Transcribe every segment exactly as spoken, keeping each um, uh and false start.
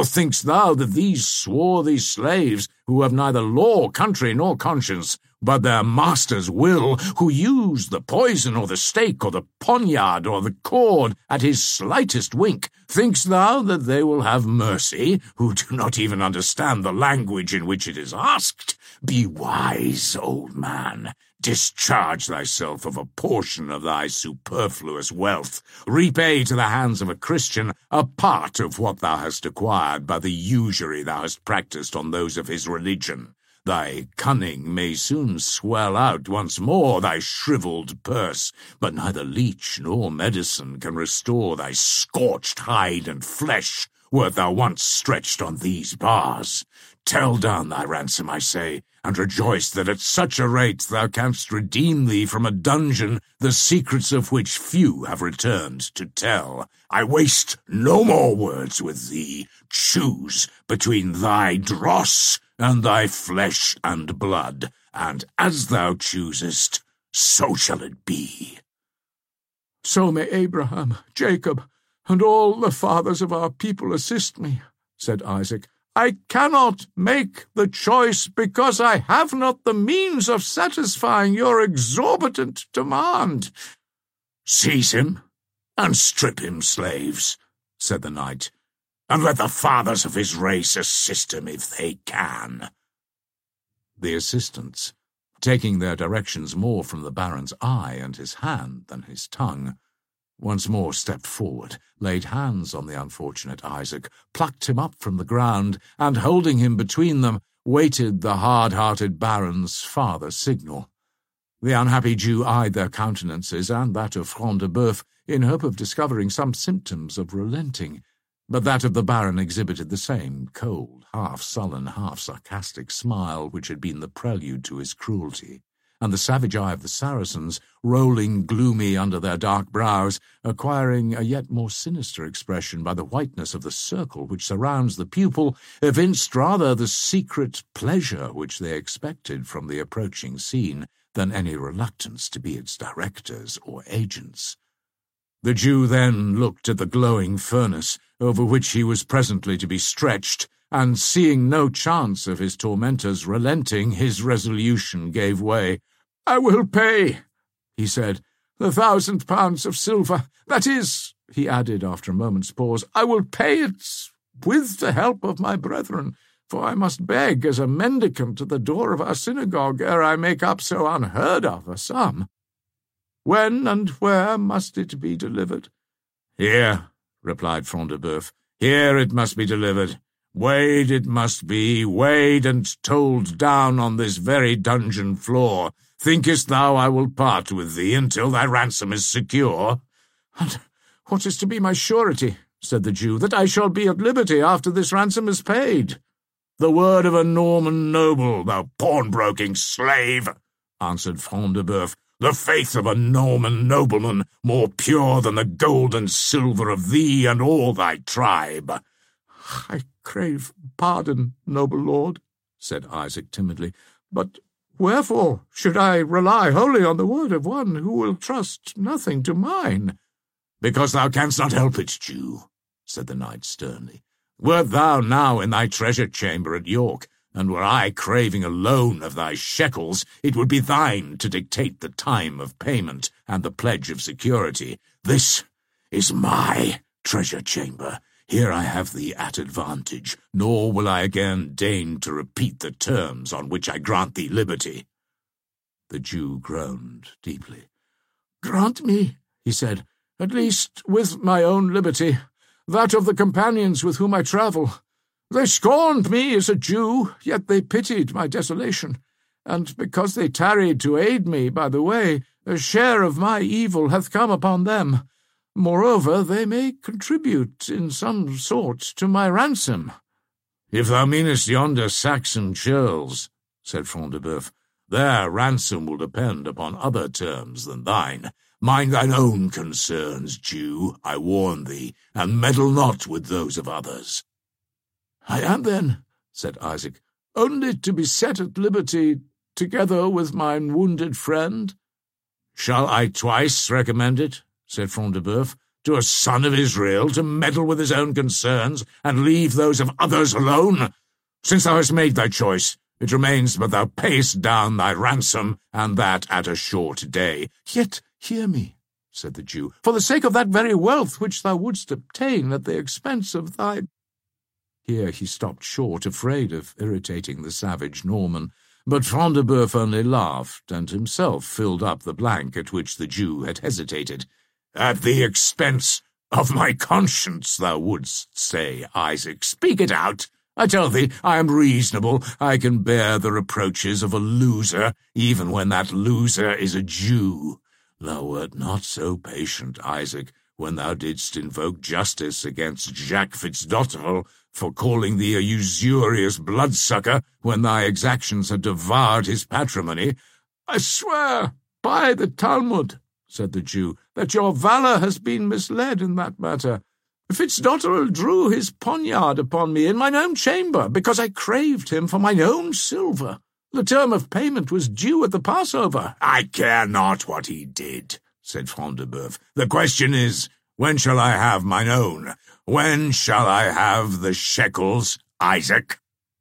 Or thinkst thou that these swarthy slaves, who have neither law, country, nor conscience, but their master's will, who use the poison or the stake or the poniard or the cord at his slightest wink, thinkst thou that they will have mercy, who do not even understand the language in which it is asked? Be wise, old man. Discharge thyself of a portion of thy superfluous wealth. Repay to the hands of a Christian a part of what thou hast acquired by the usury thou hast practised on those of his religion. Thy cunning may soon swell out once more thy shrivelled purse, but neither leech nor medicine can restore thy scorched hide and flesh, wert thou once stretched on these bars. Tell down thy ransom, I say, and rejoice that at such a rate thou canst redeem thee from a dungeon, the secrets of which few have returned to tell. I waste no more words with thee. Choose between thy dross and thy flesh and blood, and as thou choosest, so shall it be. So may Abraham, Jacob, and all the fathers of our people assist me, said Isaac. I cannot make the choice because I have not the means of satisfying your exorbitant demand. Seize him and strip him, slaves, said the knight, and let the fathers of his race assist him if they can. The assistants, taking their directions more from the baron's eye and his hand than his tongue, once more stepped forward, laid hands on the unfortunate Isaac, plucked him up from the ground, and, holding him between them, waited the hard-hearted baron's farther signal. The unhappy Jew eyed their countenances and that of Front de Bœuf in hope of discovering some symptoms of relenting, but that of the baron exhibited the same cold, half-sullen, half-sarcastic smile which had been the prelude to his cruelty, and the savage eye of the Saracens, rolling gloomy under their dark brows, acquiring a yet more sinister expression by the whiteness of the circle which surrounds the pupil, evinced rather the secret pleasure which they expected from the approaching scene than any reluctance to be its directors or agents. The Jew then looked at the glowing furnace, over which he was presently to be stretched, and seeing no chance of his tormentors relenting, his resolution gave way. "I will pay," he said, "the thousand pounds of silver. That is," he added after a moment's pause, "I will pay it with the help of my brethren, for I must beg as a mendicant at the door of our synagogue ere I make up so unheard of a sum. When and where must it be delivered?" "Here," replied Front de Bœuf. "Here it must be delivered. Weighed it must be, weighed and told down on this very dungeon floor. Thinkest thou I will part with thee until thy ransom is secure?" "And what is to be my surety," said the Jew, "that I shall be at liberty after this ransom is paid?" "The word of a Norman noble, thou pawnbroking slave," answered Front de Bœuf. "The faith of a Norman nobleman, more pure than the gold and silver of thee and all thy tribe." "I crave pardon, noble lord," said Isaac timidly, "but wherefore should I rely wholly on the word of one who will trust nothing to mine?" "Because thou canst not help it, Jew," said the knight sternly. "Wert thou now in thy treasure-chamber at York, and were I craving a loan of thy shekels, it would be thine to dictate the time of payment and the pledge of security. This is my treasure-chamber. Here I have thee at advantage, nor will I again deign to repeat the terms on which I grant thee liberty." The Jew groaned deeply. "Grant me," he said, "at least with my own liberty, that of the companions with whom I travel. They scorned me as a Jew, yet they pitied my desolation, and because they tarried to aid me by the way, a share of my evil hath come upon them. Moreover, they may contribute in some sort to my ransom." "If thou meanest yonder Saxon churls," said Front de Bœuf, "their ransom will depend upon other terms than thine. Mind thine own concerns, Jew, I warn thee, and meddle not with those of others." "I am, then," said Isaac, "only to be set at liberty together with mine wounded friend?" "Shall I twice recommend it?" said Front de Bœuf. to a son of Israel to meddle with his own concerns and leave those of others alone? Since thou hast made thy choice, it remains but thou payest down thy ransom, and that at a short day. Yet hear me, said the Jew, for the sake of that very wealth which thou wouldst obtain at the expense of thy— Here he stopped short, afraid of irritating the savage Norman, but Front de Bœuf only laughed, and himself filled up the blank at which the Jew had hesitated. At the expense of my conscience, thou wouldst say, Isaac. Speak it out. I tell thee, I am reasonable. I can bear the reproaches of a loser, even when that loser is a Jew. Thou wert not so patient, Isaac, when thou didst invoke justice against Jacques Fitz-Dotterel for calling thee a usurious bloodsucker when thy exactions had devoured his patrimony. I swear, by the Talmud, said the Jew, that your valour has been misled in that matter. Fitz-Dotterel drew his poniard upon me in mine own chamber, because I craved him for mine own silver. The term of payment was due at the Passover. I care not what he did, said Front de Bœuf. The question is, when shall I have mine own? When shall I have the shekels, Isaac?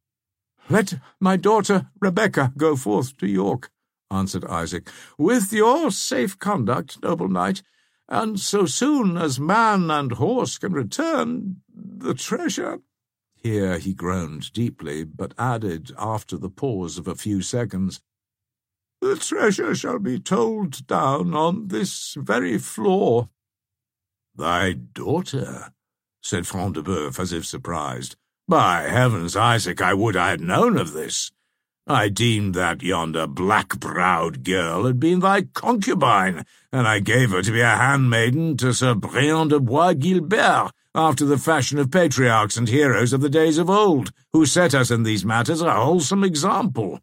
Let my daughter Rebekah go forth to York, answered Isaac, with your safe conduct, noble knight, and so soon as man and horse can return, the treasure— Here he groaned deeply, but added, after the pause of a few seconds, the treasure shall be told down on this very floor. Thy daughter? Said Front de Bœuf, as if surprised. By heavens, Isaac, I would I had known of this. I deemed that yonder black-browed girl had been thy concubine, and I gave her to be a handmaiden to Sir Briand de Bois-Guilbert, after the fashion of patriarchs and heroes of the days of old, who set us in these matters a wholesome example.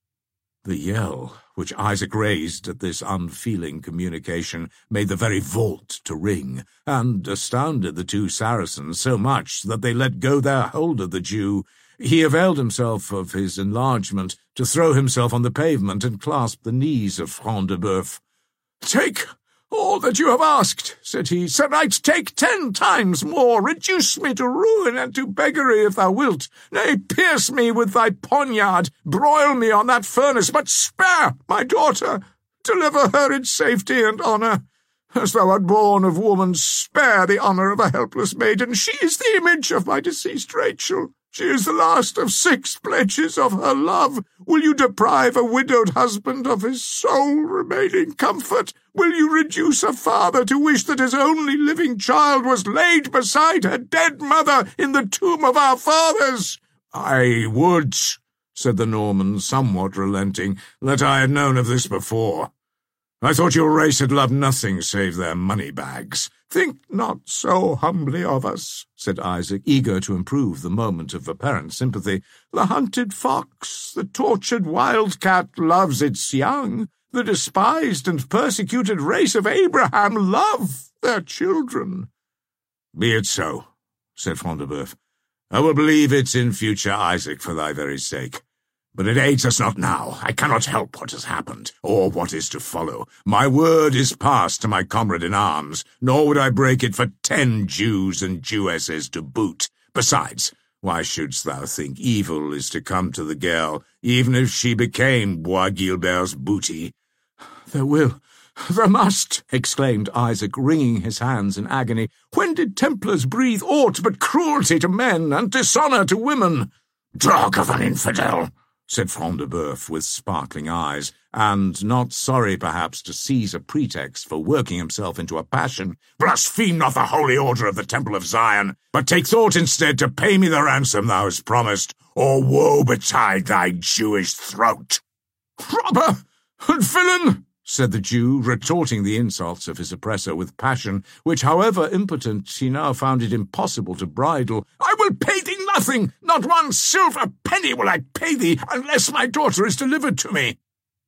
The yell which Isaac raised at this unfeeling communication made the very vault to ring, and astounded the two Saracens so much that they let go their hold of the Jew. He availed himself of his enlargement to throw himself on the pavement and clasp the knees of Front de Bœuf. Take all that you have asked, said he. Sir Knight, take ten times more. Reduce me to ruin and to beggary if thou wilt. Nay, pierce me with thy poniard. Broil me on that furnace, but spare my daughter. Deliver her in safety and honour. As thou art born of woman, spare the honour of a helpless maiden. She is the image of my deceased Rachel. She is the last of six pledges of her love. Will you deprive a widowed husband of his sole remaining comfort? Will you reduce a father to wish that his only living child was laid beside her dead mother in the tomb of our fathers? I would, said the Norman, somewhat relenting, that I had known of this before. I thought your race had loved nothing save their money-bags. Think not so humbly of us, said Isaac, eager to improve the moment of apparent sympathy. The hunted fox, the tortured wildcat loves its young. The despised and persecuted race of Abraham love their children. Be it so, said Front de Bœuf. I will believe it in future, Isaac, for thy very sake. But it aids us not now. I cannot help what has happened, or what is to follow. My word is passed to my comrade in arms, nor would I break it for ten Jews and Jewesses to boot. Besides, why shouldst thou think evil is to come to the girl, even if she became Bois-Guilbert's booty? There will, there must, exclaimed Isaac, wringing his hands in agony. When did Templars breathe aught but cruelty to men and dishonour to women? Dog of an infidel! said Front de Bœuf with sparkling eyes, and not sorry perhaps to seize a pretext for working himself into a passion. Blaspheme not the holy order of the Temple of Zion, but take thought instead to pay me the ransom thou hast promised, or woe betide thy Jewish throat. Robber and villain, said the Jew, retorting the insults of his oppressor with passion, which, however impotent, he now found it impossible to bridle. I will pay thee nothing, not one silver penny will I pay thee, unless my daughter is delivered to me.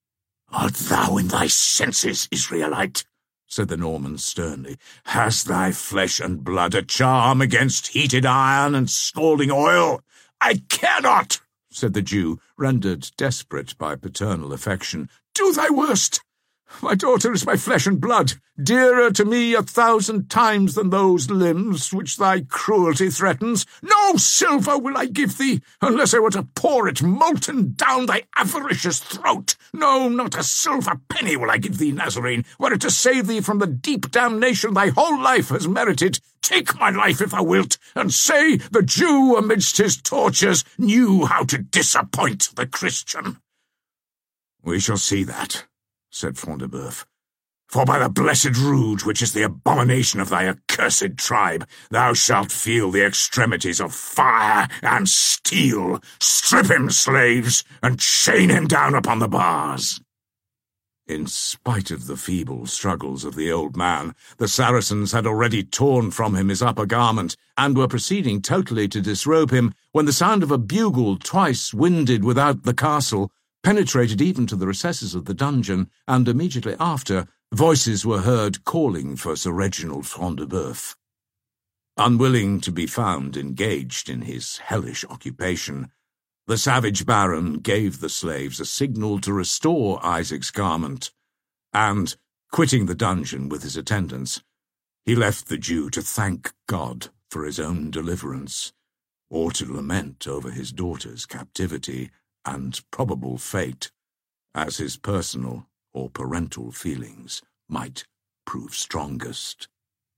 Art thou in thy senses, Israelite? said the Norman sternly. Has thy flesh and blood a charm against heated iron and scalding oil? I care not, said the Jew, rendered desperate by paternal affection. Do thy worst. My daughter is my flesh and blood, dearer to me a thousand times than those limbs which thy cruelty threatens. No silver will I give thee, unless I were to pour it molten down thy avaricious throat. No, not a silver penny will I give thee, Nazarene, were it to save thee from the deep damnation thy whole life has merited. Take my life if thou wilt, and say the Jew amidst his tortures knew how to disappoint the Christian. We shall see that, said Front de Bœuf. For by the blessed rood, which is the abomination of thy accursed tribe, thou shalt feel the extremities of fire and steel. Strip him, slaves, and chain him down upon the bars. In spite of the feeble struggles of the old man, the Saracens had already torn from him his upper garment, and were proceeding totally to disrobe him, when the sound of a bugle twice winded without the castle penetrated even to the recesses of the dungeon, and immediately after, voices were heard calling for Sir Reginald Front de Bœuf. Unwilling to be found engaged in his hellish occupation, the savage baron gave the slaves a signal to restore Isaac's garment, and, quitting the dungeon with his attendants, he left the Jew to thank God for his own deliverance, or to lament over his daughter's captivity and probable fate, as his personal or parental feelings might prove strongest.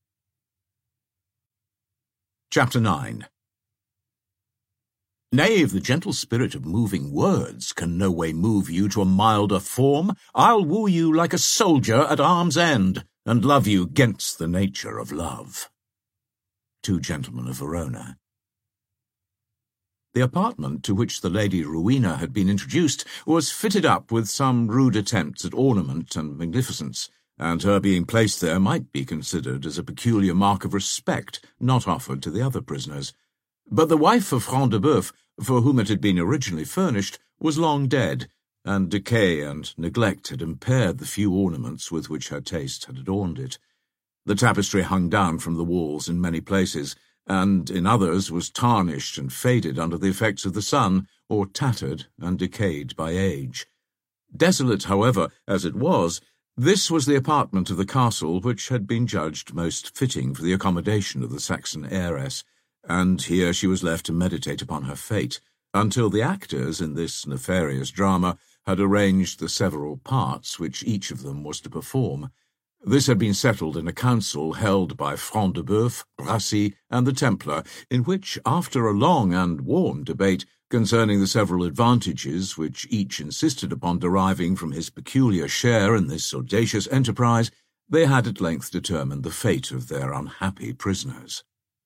Chapter nine. Nay, if the gentle spirit of moving words can no way move you to a milder form, I'll woo you like a soldier at arm's end, and love you 'gainst the nature of love. Two Gentlemen of Verona. The apartment to which the Lady Rowena had been introduced was fitted up with some rude attempts at ornament and magnificence, and her being placed there might be considered as a peculiar mark of respect not offered to the other prisoners. But the wife of Front de Bœuf, for whom it had been originally furnished, was long dead, and decay and neglect had impaired the few ornaments with which her taste had adorned it. The tapestry hung down from the walls in many places, and in others was tarnished and faded under the effects of the sun, or tattered and decayed by age. Desolate, however, as it was, this was the apartment of the castle which had been judged most fitting for the accommodation of the Saxon heiress, and here she was left to meditate upon her fate, until the actors in this nefarious drama had arranged the several parts which each of them was to perform. This had been settled in a council held by Front de Bœuf, Brassy, and the Templar, in which, after a long and warm debate concerning the several advantages which each insisted upon deriving from his peculiar share in this audacious enterprise, they had at length determined the fate of their unhappy prisoners.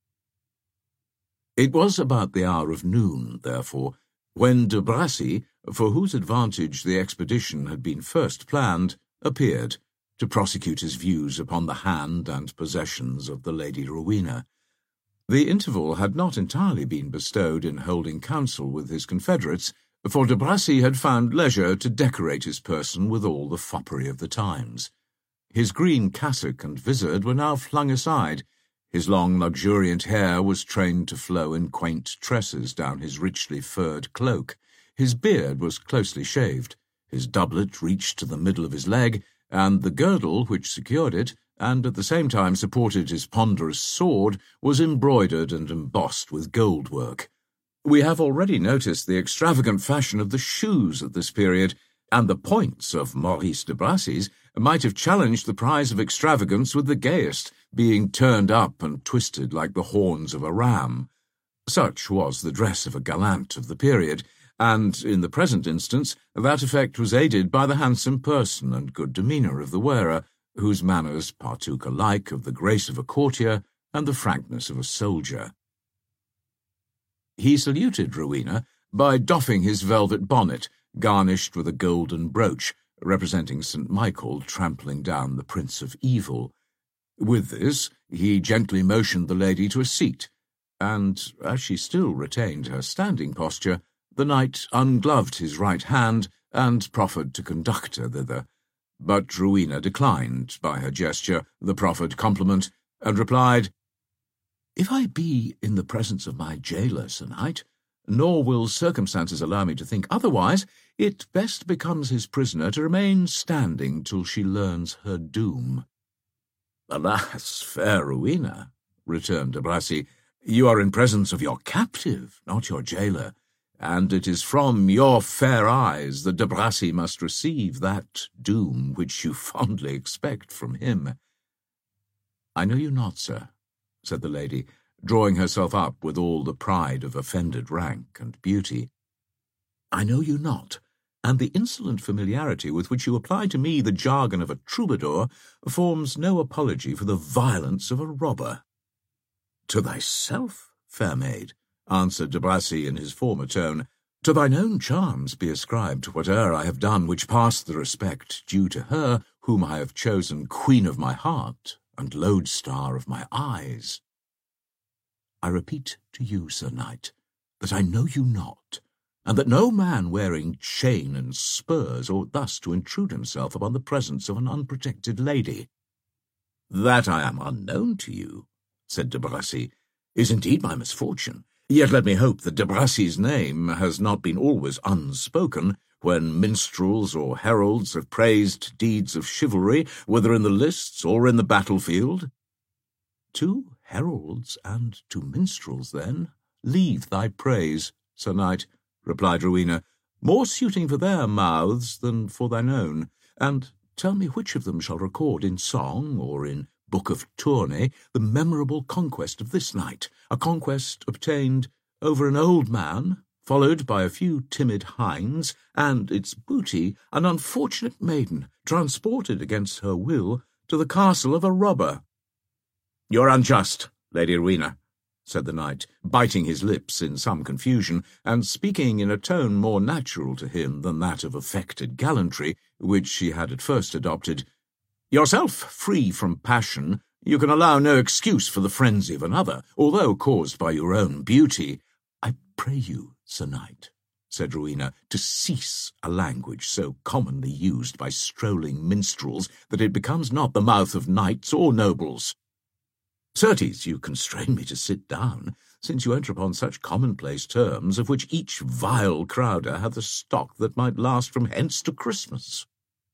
It was about the hour of noon, therefore, when de Brassy, for whose advantage the expedition had been first planned, appeared, to prosecute his views upon the hand and possessions of the Lady Rowena. The interval had not entirely been bestowed in holding counsel with his confederates, for de Brassy had found leisure to decorate his person with all the foppery of the times. His green cassock and vizard were now flung aside. His long, luxuriant hair was trained to flow in quaint tresses down his richly furred cloak. His beard was closely shaved. His doublet reached to the middle of his leg, and the girdle which secured it, and at the same time supported his ponderous sword, was embroidered and embossed with gold work. We have already noticed the extravagant fashion of the shoes at this period, and the points of Maurice de Brassy's might have challenged the prize of extravagance with the gayest, being turned up and twisted like the horns of a ram. Such was the dress of a gallant of the period, and, in the present instance, that effect was aided by the handsome person and good demeanour of the wearer, whose manners partook alike of the grace of a courtier and the frankness of a soldier. He saluted Rowena by doffing his velvet bonnet, garnished with a golden brooch, representing Saint Michael trampling down the Prince of Evil. With this, he gently motioned the lady to a seat, and, as she still retained her standing posture, the knight ungloved his right hand and proffered to conduct her thither. But Rowena declined, by her gesture, the proffered compliment, and replied, "If I be in the presence of my jailor, Sir Knight, nor will circumstances allow me to think otherwise, it best becomes his prisoner to remain standing till she learns her doom." "Alas, fair Rowena," returned de Bracy, "you are in presence of your captive, not your jailer, and it is from your fair eyes that de Bracy must receive that doom which you fondly expect from him." "I know you not, sir," said the lady, drawing herself up with all the pride of offended rank and beauty. "I know you not, and the insolent familiarity with which you apply to me the jargon of a troubadour forms no apology for the violence of a robber." "To thyself, fair maid," answered de Bracy in his former tone, "to thine own charms be ascribed whate'er I have done which passed the respect due to her whom I have chosen queen of my heart and lodestar of my eyes. I repeat to you, Sir Knight, that I know you not, and that no man wearing chain and spurs ought thus to intrude himself upon the presence of an unprotected lady." "That I am unknown to you," said de Bracy, "is indeed my misfortune. Yet let me hope that de Bracy's name has not been always unspoken when minstrels or heralds have praised deeds of chivalry, whether in the lists or in the battlefield." "To heralds and to minstrels, then, leave thy praise, Sir Knight," replied Rowena, "more suiting for their mouths than for thine own, and tell me which of them shall record in song or in Book of Tourney the memorable conquest of this night, a conquest obtained over an old man, followed by a few timid hinds, and its booty an unfortunate maiden, transported against her will to the castle of a robber." "You are unjust, Lady Rowena," said the knight, biting his lips in some confusion, and speaking in a tone more natural to him than that of affected gallantry, which he had at first adopted. "Yourself free from passion, you can allow no excuse for the frenzy of another, although caused by your own beauty." "I pray you, Sir Knight," said Rowena, "to cease a language so commonly used by strolling minstrels that it becomes not the mouth of knights or nobles. Certes, you constrain me to sit down, since you enter upon such commonplace terms, of which each vile crowder hath a stock that might last from hence to Christmas."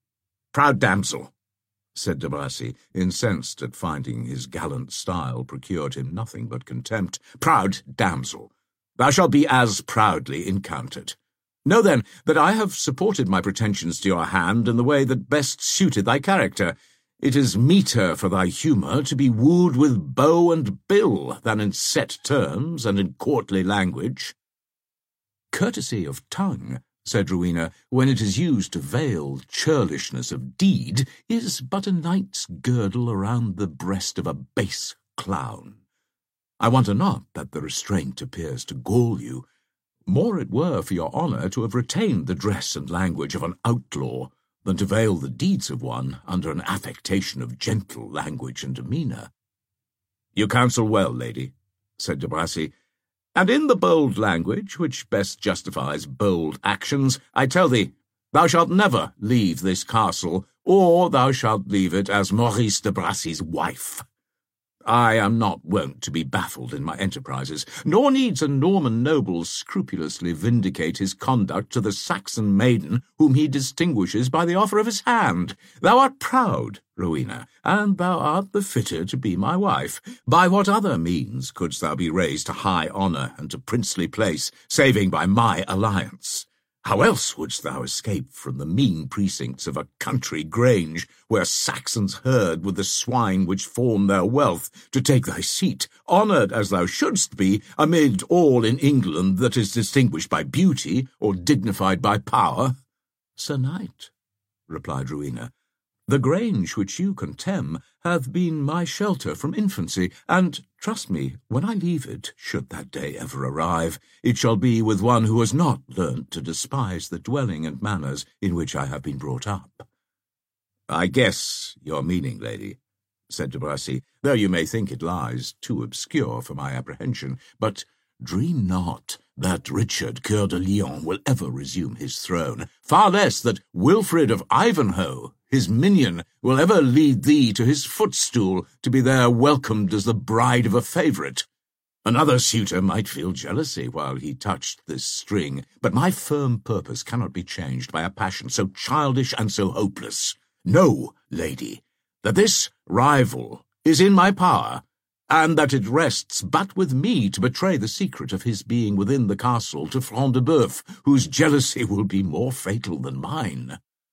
"Proud damsel," said de Bracy, incensed at finding his gallant style procured him nothing but contempt, "proud damsel, thou shalt be as proudly encountered. Know, then, that I have supported my pretensions to your hand in the way that best suited thy character. It is meeter for thy humour to be wooed with bow and bill than in set terms and in courtly language." "Courtesy of tongue," said Rowena, "when it is used to veil churlishness of deed, is but a knight's girdle around the breast of a base clown. I wonder not that the restraint appears to gall you. More it were for your honour to have retained the dress and language of an outlaw than to veil the deeds of one under an affectation of gentle language and demeanour." "You counsel well, lady," said de Bracy, "and in the bold language which best justifies bold actions, I tell thee, thou shalt never leave this castle, or thou shalt leave it as Maurice de Bracy's wife. I am not wont to be baffled in my enterprises, nor needs a Norman noble scrupulously vindicate his conduct to the Saxon maiden whom he distinguishes by the offer of his hand. Thou art proud, Rowena, and thou art the fitter to be my wife. By what other means couldst thou be raised to high honour and to princely place, saving by my alliance? How else wouldst thou escape from the mean precincts of a country grange, where Saxons herd with the swine which form their wealth, to take thy seat, honoured as thou shouldst be, amid all in England that is distinguished by beauty, or dignified by power?" "Sir Knight," replied Rowena, "the grange which you contemn hath been my shelter from infancy, and, trust me, when I leave it, should that day ever arrive, it shall be with one who has not learnt to despise the dwelling and manners in which I have been brought up." "I guess your meaning, lady," said de Bracy, "though you may think it lies too obscure for my apprehension. But dream not that Richard Coeur de Lion will ever resume his throne, far less that Wilfred of Ivanhoe, his minion, will ever lead thee to his footstool to be there welcomed as the bride of a favourite. Another suitor might feel jealousy while he touched this string, but my firm purpose cannot be changed by a passion so childish and so hopeless. Know, lady, that this rival is in my power, and that it rests but with me to betray the secret of his being within the castle to Front de Bœuf, whose jealousy will be more fatal than mine."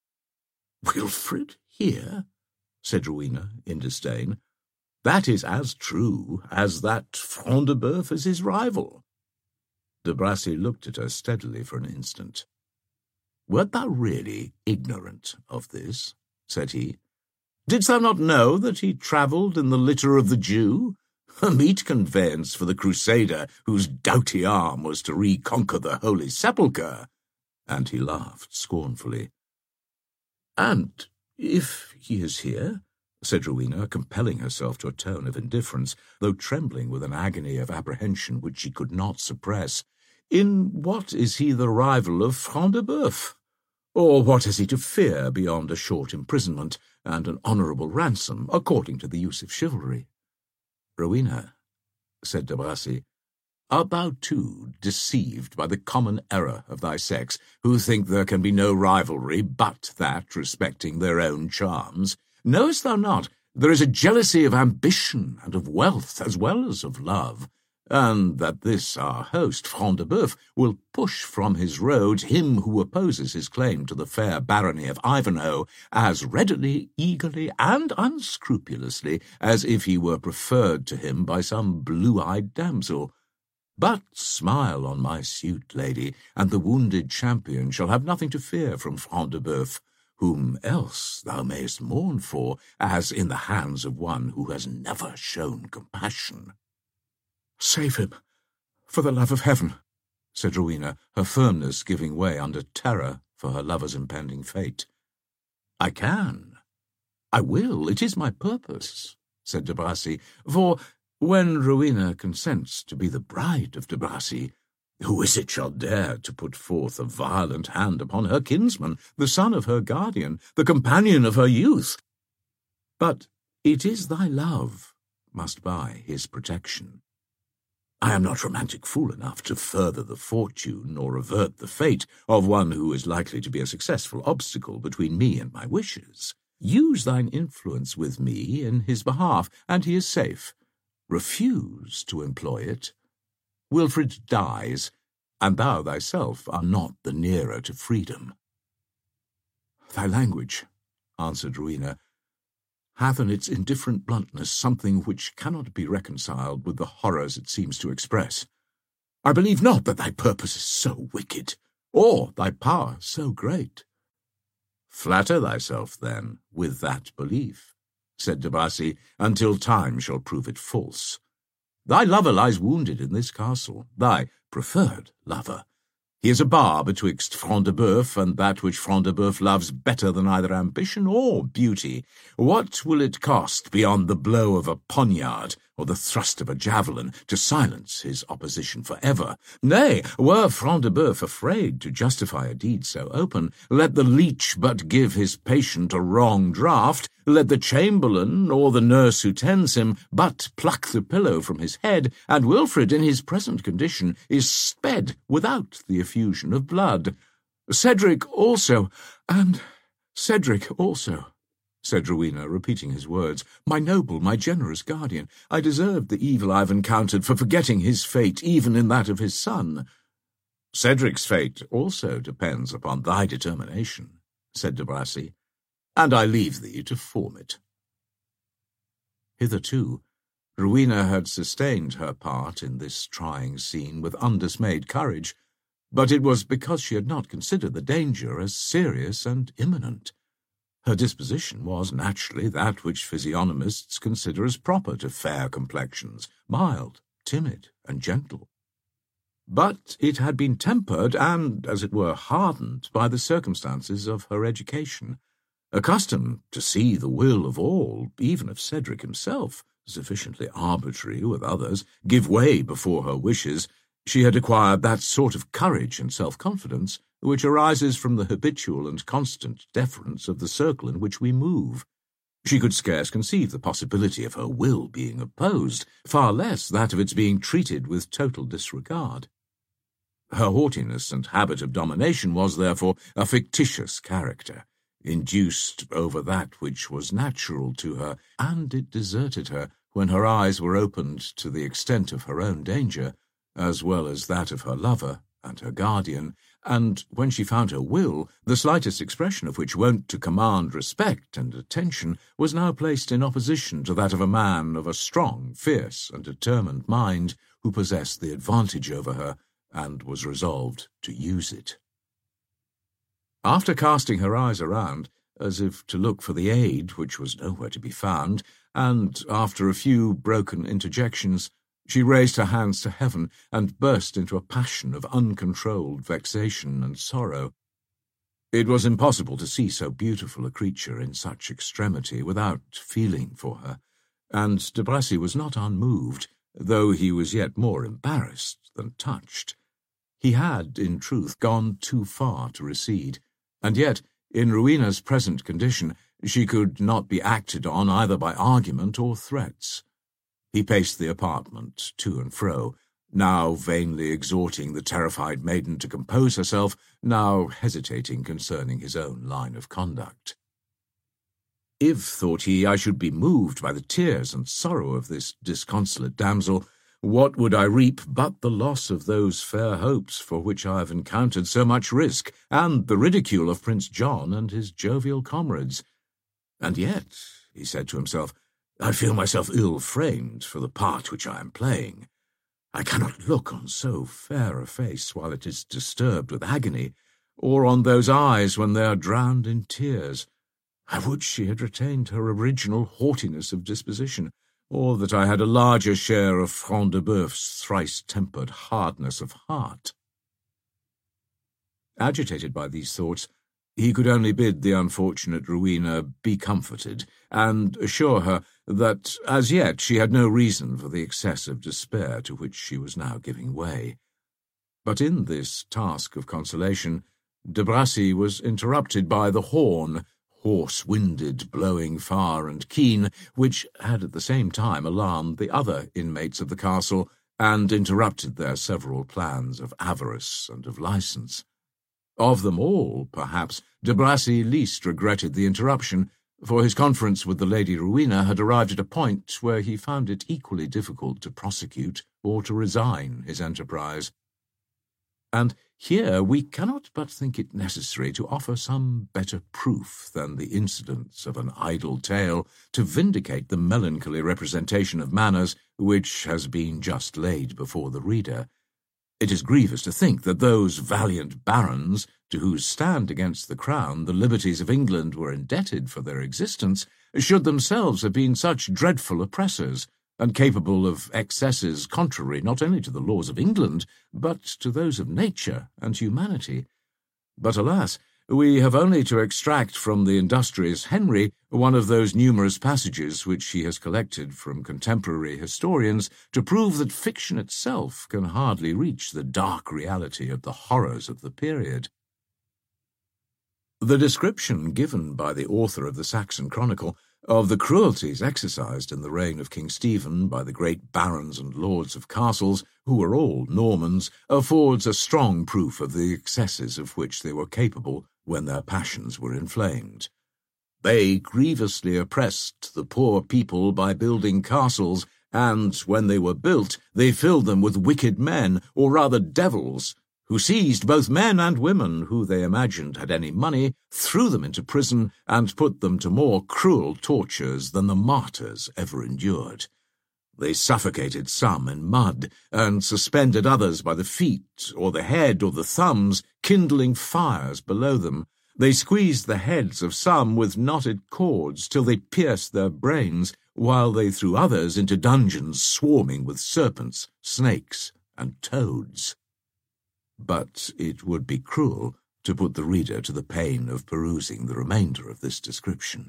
"Wilfred here?" said Rowena in disdain. "That is as true as that Front de Bœuf is his rival." De Bracy looked at her steadily for an instant. "Wert thou really ignorant of this?" said he. "Didst thou not know that he travelled in the litter of the Jew, a meet conveyance for the Crusader whose doughty arm was to reconquer the Holy Sepulchre?" And he laughed scornfully. "And if he is here," said Rowena, compelling herself to a tone of indifference, though trembling with an agony of apprehension which she could not suppress, "in what is he the rival of Front de Bœuf? Or what has he to fear beyond a short imprisonment and an honourable ransom, according to the use of chivalry?" "Rowena," said De Bracy, "art thou too deceived by the common error of thy sex, who think there can be no rivalry but that respecting their own charms? Knowest thou not there is a jealousy of ambition and of wealth as well as of love, and that this our host, Front de Bœuf, will push from his road him who opposes his claim to the fair barony of Ivanhoe as readily, eagerly, and unscrupulously as if he were preferred to him by some blue-eyed damsel? But smile on my suit, lady, and the wounded champion shall have nothing to fear from Front de Bœuf, whom else thou mayest mourn for, as in the hands of one who has never shown compassion." "Save him, for the love of heaven," said Rowena, her firmness giving way under terror for her lover's impending fate. "I can. I will. It is my purpose," said De Bracy, "for when Rowena consents to be the bride of De Bracy, who is it shall dare to put forth a violent hand upon her kinsman, the son of her guardian, the companion of her youth? But it is thy love must buy his protection. I am not romantic fool enough to further the fortune or avert the fate of one who is likely to be a successful obstacle between me and my wishes. Use thine influence with me in his behalf, and he is safe. Refuse to employ it. Wilfred dies, and thou thyself art not the nearer to freedom." "Thy language," answered Rowena, "hath in its indifferent bluntness something which cannot be reconciled with the horrors it seems to express. I believe not that thy purpose is so wicked, or thy power so great." "Flatter thyself, then, with that belief," said De Bracy, "until time shall prove it false. Thy lover lies wounded in this castle, thy preferred lover. He is a bar betwixt Front de Bœuf and that which Front de Bœuf loves better than either ambition or beauty. What will it cost beyond the blow of a poniard or the thrust of a javelin to silence his opposition for ever? Nay, were Front de Bœuf afraid to justify a deed so open, let the leech but give his patient a wrong draught, let the chamberlain or the nurse who tends him but pluck the pillow from his head, and Wilfred in his present condition is sped without the effusion of blood. Cedric also, and Cedric also, said Rowena, repeating his words. My noble, my generous guardian, I deserved the evil I've encountered for forgetting his fate even in that of his son. Cedric's fate also depends upon thy determination, said De Bracy, and I leave thee to form it. Hitherto, Rowena had sustained her part in this trying scene with undismayed courage, but it was because she had not considered the danger as serious and imminent. Her disposition was naturally that which physiognomists consider as proper to fair complexions, mild, timid, and gentle. But it had been tempered and, as it were, hardened by the circumstances of her education. Accustomed to see the will of all, even of Cedric himself, sufficiently arbitrary with others, give way before her wishes, she had acquired that sort of courage and self-confidence which arises from the habitual and constant deference of the circle in which we move. She could scarce conceive the possibility of her will being opposed, far less that of its being treated with total disregard. Her haughtiness and habit of domination was, therefore, a fictitious character, induced over that which was natural to her, and it deserted her when her eyes were opened to the extent of her own danger, as well as that of her lover and her guardian, and when she found her will, the slightest expression of which wont to command respect and attention, was now placed in opposition to that of a man of a strong, fierce, and determined mind, who possessed the advantage over her, and was resolved to use it. After casting her eyes around, as if to look for the aid which was nowhere to be found, and after a few broken interjections, she raised her hands to heaven and burst into a passion of uncontrolled vexation and sorrow. It was impossible to see so beautiful a creature in such extremity without feeling for her, and De Bracy was not unmoved, though he was yet more embarrassed than touched. He had, in truth, gone too far to recede, and yet, in Rowena's present condition, she could not be acted on either by argument or threats. He paced the apartment to and fro, now vainly exhorting the terrified maiden to compose herself, now hesitating concerning his own line of conduct. If, thought he, I should be moved by the tears and sorrow of this disconsolate damsel, what would I reap but the loss of those fair hopes for which I have encountered so much risk, and the ridicule of Prince John and his jovial comrades? And yet, he said to himself, I feel myself ill-framed for the part which I am playing. I cannot look on so fair a face while it is disturbed with agony, or on those eyes when they are drowned in tears. I would she had retained her original haughtiness of disposition, or that I had a larger share of Front de Bœuf's thrice-tempered hardness of heart. Agitated by these thoughts, he could only bid the unfortunate Rowena be comforted, and assure her that as yet she had no reason for the excess of despair to which she was now giving way. But in this task of consolation, De Bracy was interrupted by the horn, hoarse-winded, blowing far and keen, which had at the same time alarmed the other inmates of the castle, and interrupted their several plans of avarice and of licence. Of them all, perhaps, De Bracy least regretted the interruption, for his conference with the Lady Rowena had arrived at a point where he found it equally difficult to prosecute or to resign his enterprise. And here we cannot but think it necessary to offer some better proof than the incidents of an idle tale to vindicate the melancholy representation of manners which has been just laid before the reader. It is grievous to think that those valiant barons, to whose stand against the crown the liberties of England were indebted for their existence, should themselves have been such dreadful oppressors, and capable of excesses contrary not only to the laws of England, but to those of nature and humanity. But alas, we have only to extract from the industrious Henry one of those numerous passages which he has collected from contemporary historians to prove that fiction itself can hardly reach the dark reality of the horrors of the period. The description given by the author of the Saxon Chronicle of the cruelties exercised in the reign of King Stephen by the great barons and lords of castles, who were all Normans, affords a strong proof of the excesses of which they were capable when their passions were inflamed. They grievously oppressed the poor people by building castles, and, when they were built, they filled them with wicked men, or rather devils, who seized both men and women who they imagined had any money, threw them into prison, and put them to more cruel tortures than the martyrs ever endured. They suffocated some in mud, and suspended others by the feet, or the head, or the thumbs, kindling fires below them. They squeezed the heads of some with knotted cords till they pierced their brains, while they threw others into dungeons swarming with serpents, snakes, and toads. But it would be cruel to put the reader to the pain of perusing the remainder of this description.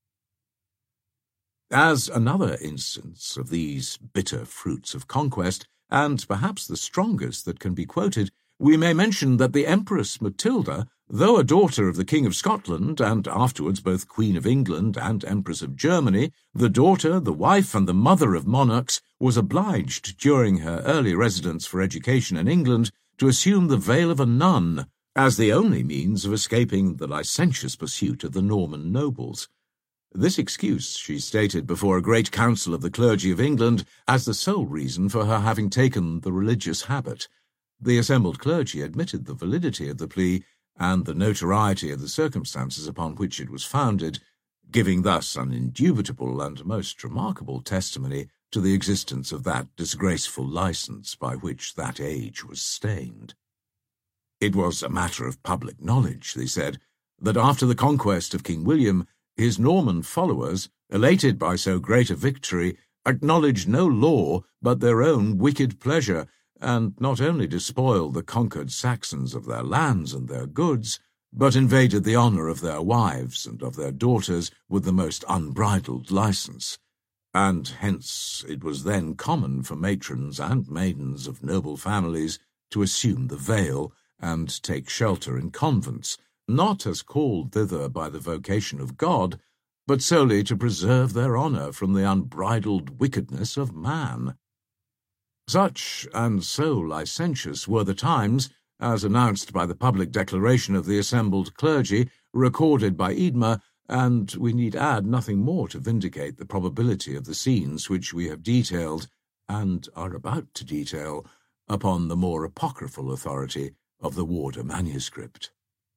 As another instance of these bitter fruits of conquest, and perhaps the strongest that can be quoted, we may mention that the Empress Matilda, though a daughter of the King of Scotland, and afterwards both Queen of England and Empress of Germany, the daughter, the wife, and the mother of monarchs, was obliged, during her early residence for education in England, to assume the veil of a nun, as the only means of escaping the licentious pursuit of the Norman nobles. This excuse she stated before a great council of the clergy of England as the sole reason for her having taken the religious habit. The assembled clergy admitted the validity of the plea and the notoriety of the circumstances upon which it was founded, giving thus an indubitable and most remarkable testimony to the existence of that disgraceful licence by which that age was stained. It was a matter of public knowledge, they said, that after the conquest of King William, his Norman followers, elated by so great a victory, acknowledged no law but their own wicked pleasure, and not only despoiled the conquered Saxons of their lands and their goods, but invaded the honour of their wives and of their daughters with the most unbridled licence. And hence it was then common for matrons and maidens of noble families to assume the veil and take shelter in convents, not as called thither by the vocation of God, but solely to preserve their honour from the unbridled wickedness of man. Such and so licentious were the times, as announced by the public declaration of the assembled clergy, recorded by Eadmer, and we need add nothing more to vindicate the probability of the scenes which we have detailed, and are about to detail, upon the more apocryphal authority of the Warder manuscript.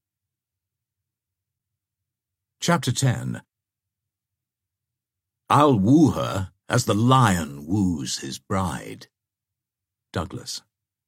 Chapter ten. I'll woo her as the lion woos his bride. Douglas.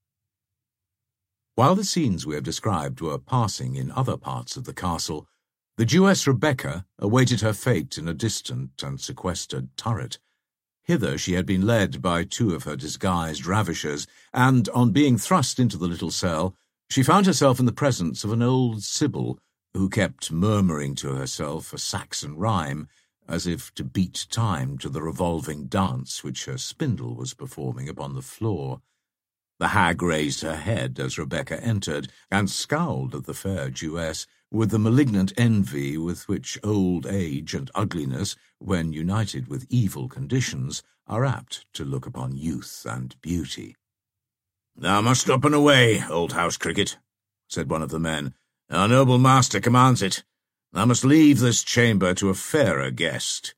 While the scenes we have described were passing in other parts of the castle, the Jewess Rebecca awaited her fate in a distant and sequestered turret. Hither she had been led by two of her disguised ravishers, and, on being thrust into the little cell, she found herself in the presence of an old sibyl, who kept murmuring to herself a Saxon rhyme, as if to beat time to the revolving dance which her spindle was performing upon the floor. The hag raised her head as Rebecca entered, and scowled at the fair Jewess with the malignant envy with which old age and ugliness, when united with evil conditions, are apt to look upon youth and beauty. "Thou must up and away, old house cricket," said one of the men. "Our noble master commands it. Thou must leave this chamber to a fairer guest."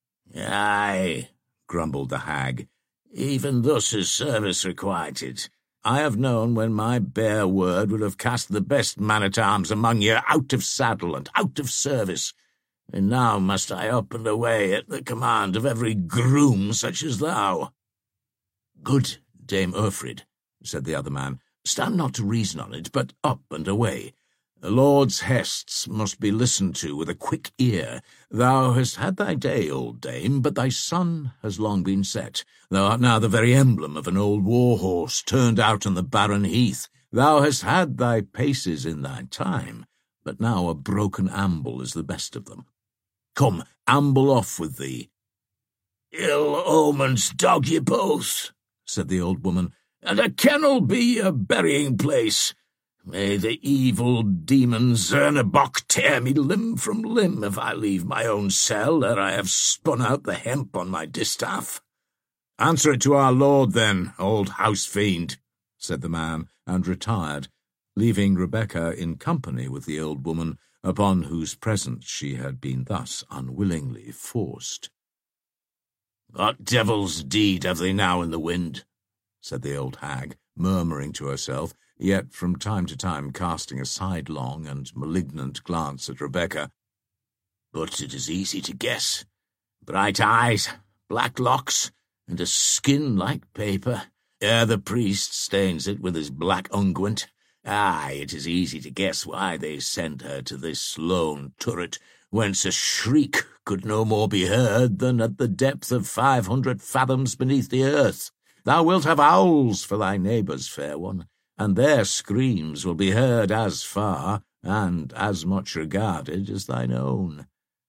"Aye," grumbled the hag, "even thus is service requited. I have known when my bare word would have cast the best man-at-arms among you out of saddle and out of service, and now must I up and away at the command of every groom such as thou." "Good Dame Urfrid," said the other man, "stand not to reason on it, but up and away. The Lord's hests must be listened to with a quick ear. Thou hast had thy day, old dame, but thy sun has long been set. Thou art now the very emblem of an old war-horse turned out on the barren heath. Thou hast had thy paces in thy time, but now a broken amble is the best of them. Come, amble off with thee." "Ill omens dog ye both," said the old woman, "and a kennel be your burying-place. May the evil demon Zernebock tear me limb from limb if I leave my own cell ere I have spun out the hemp on my distaff." "Answer it to our lord, then, old house-fiend," said the man, and retired, leaving Rebecca in company with the old woman, upon whose presence she had been thus unwillingly forced. "What devil's deed have they now in the wind?" said the old hag, murmuring to herself, yet from time to time casting a sidelong and malignant glance at Rebecca. "But it is easy to guess. Bright eyes, black locks, and a skin like paper, ere the priest stains it with his black unguent. Aye, it is easy to guess why they sent her to this lone turret, whence a shriek could no more be heard than at the depth of five hundred fathoms beneath the earth. Thou wilt have owls for thy neighbours, fair one, and their screams will be heard as far and as much regarded as thine own.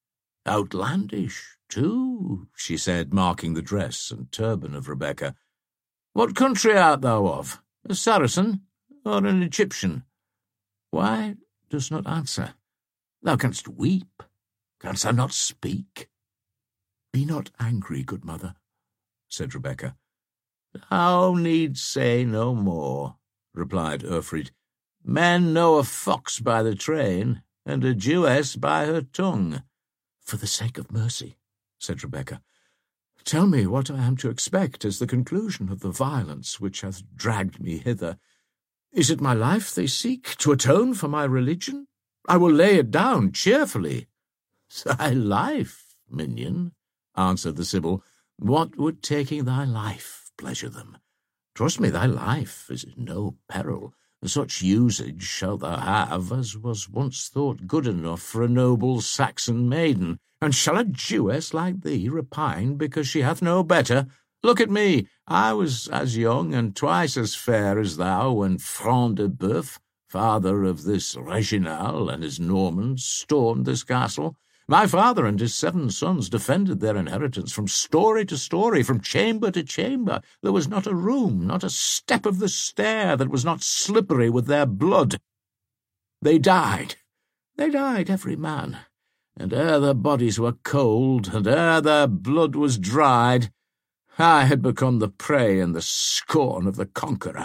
Outlandish, too," she said, marking the dress and turban of Rebecca. "What country art thou of? A Saracen or an Egyptian? Why, dost not answer? Thou canst weep, canst thou not speak? Be not angry, good mother, said Rebekah. Thou need say no more, replied Urfried. Men know a fox by the train, and a Jewess by her tongue. For the sake of mercy, said Rebekah, tell me what I am to expect as the conclusion of the violence which hath dragged me hither. Is it my life they seek, to atone for my religion? I will lay it down cheerfully. Thy life, minion, answered the Sibyl. What would taking thy life pleasure them? Trust me, thy life is in no peril. Such usage shalt thou have as was once thought good enough for a noble Saxon maiden. And shall a Jewess like thee repine because she hath no better? Look at me, I was as young and twice as fair as thou when Front de Bœuf, father of this Reginald and his Normans, stormed this castle. My father and his seven sons defended their inheritance from story to story, from chamber to chamber. There was not a room, not a step of the stair that was not slippery with their blood. They died, they died every man, and ere their bodies were cold, and ere their blood was dried, I had become the prey and the scorn of the conqueror.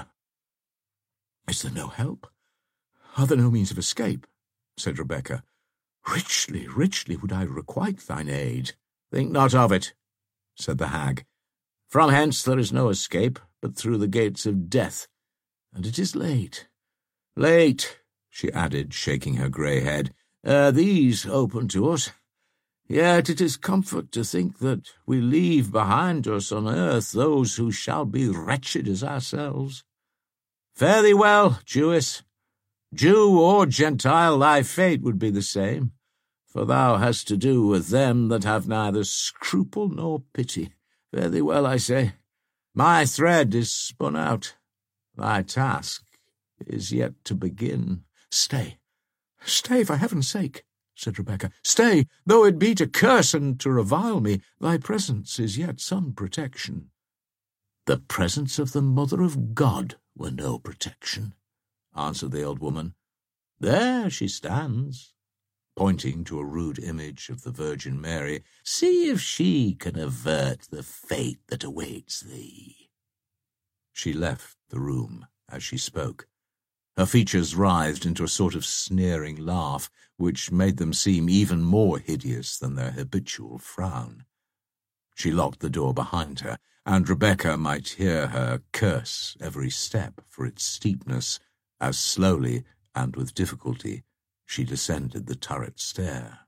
Is there no help? Are there no means of escape? Said Rebekah. Richly, richly would I requite thine aid. Think not of it, said the hag. From hence there is no escape but through the gates of death, and it is late. Late, she added, shaking her grey head, ere these open to us. Yet it is comfort to think that we leave behind us on earth those who shall be wretched as ourselves. Fare thee well, Jewess. Jew or Gentile, thy fate would be the same, for thou hast to do with them that have neither scruple nor pity. Fare thee well, I say. My thread is spun out. Thy task is yet to begin. Stay, stay, for heaven's sake, said Rebekah. Stay, though it be to curse and to revile me, thy presence is yet some protection. The presence of the Mother of God were no protection, answered the old woman. There she stands, pointing to a rude image of the Virgin Mary. See if she can avert the fate that awaits thee. She left the room as she spoke. Her features writhed into a sort of sneering laugh, which made them seem even more hideous than their habitual frown. She locked the door behind her, and Rebekah might hear her curse every step for its steepness, as slowly and with difficulty she descended the turret stair.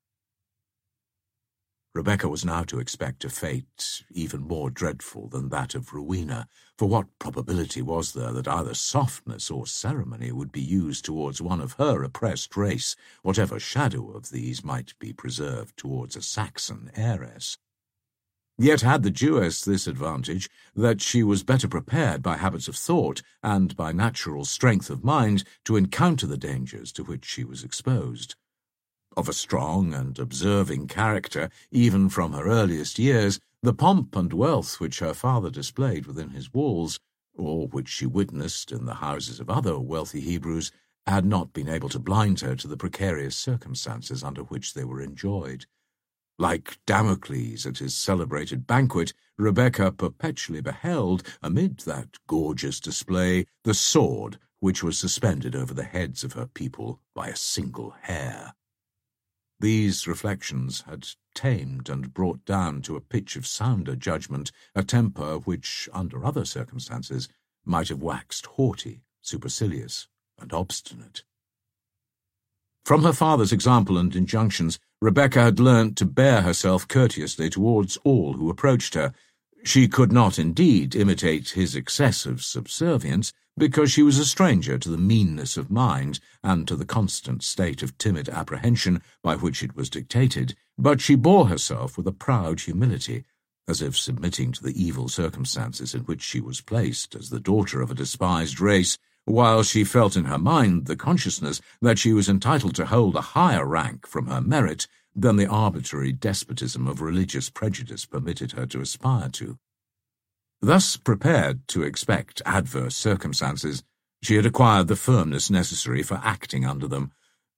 Rebekah was now to expect a fate even more dreadful than that of Rowena, for what probability was there that either softness or ceremony would be used towards one of her oppressed race, whatever shadow of these might be preserved towards a Saxon heiress? Yet had the Jewess this advantage, that she was better prepared by habits of thought and by natural strength of mind to encounter the dangers to which she was exposed. Of a strong and observing character, even from her earliest years, the pomp and wealth which her father displayed within his walls, or which she witnessed in the houses of other wealthy Hebrews, had not been able to blind her to the precarious circumstances under which they were enjoyed. Like Damocles at his celebrated banquet, Rebekah perpetually beheld, amid that gorgeous display, the sword which was suspended over the heads of her people by a single hair. These reflections had tamed and brought down to a pitch of sounder judgment a temper which, under other circumstances, might have waxed haughty, supercilious, and obstinate. From her father's example and injunctions, Rebekah had learnt to bear herself courteously towards all who approached her. She could not, indeed, imitate his excessive subservience, because she was a stranger to the meanness of mind and to the constant state of timid apprehension by which it was dictated, but she bore herself with a proud humility, as if submitting to the evil circumstances in which she was placed as the daughter of a despised race, while she felt in her mind the consciousness that she was entitled to hold a higher rank from her merit than the arbitrary despotism of religious prejudice permitted her to aspire to. Thus prepared to expect adverse circumstances, she had acquired the firmness necessary for acting under them,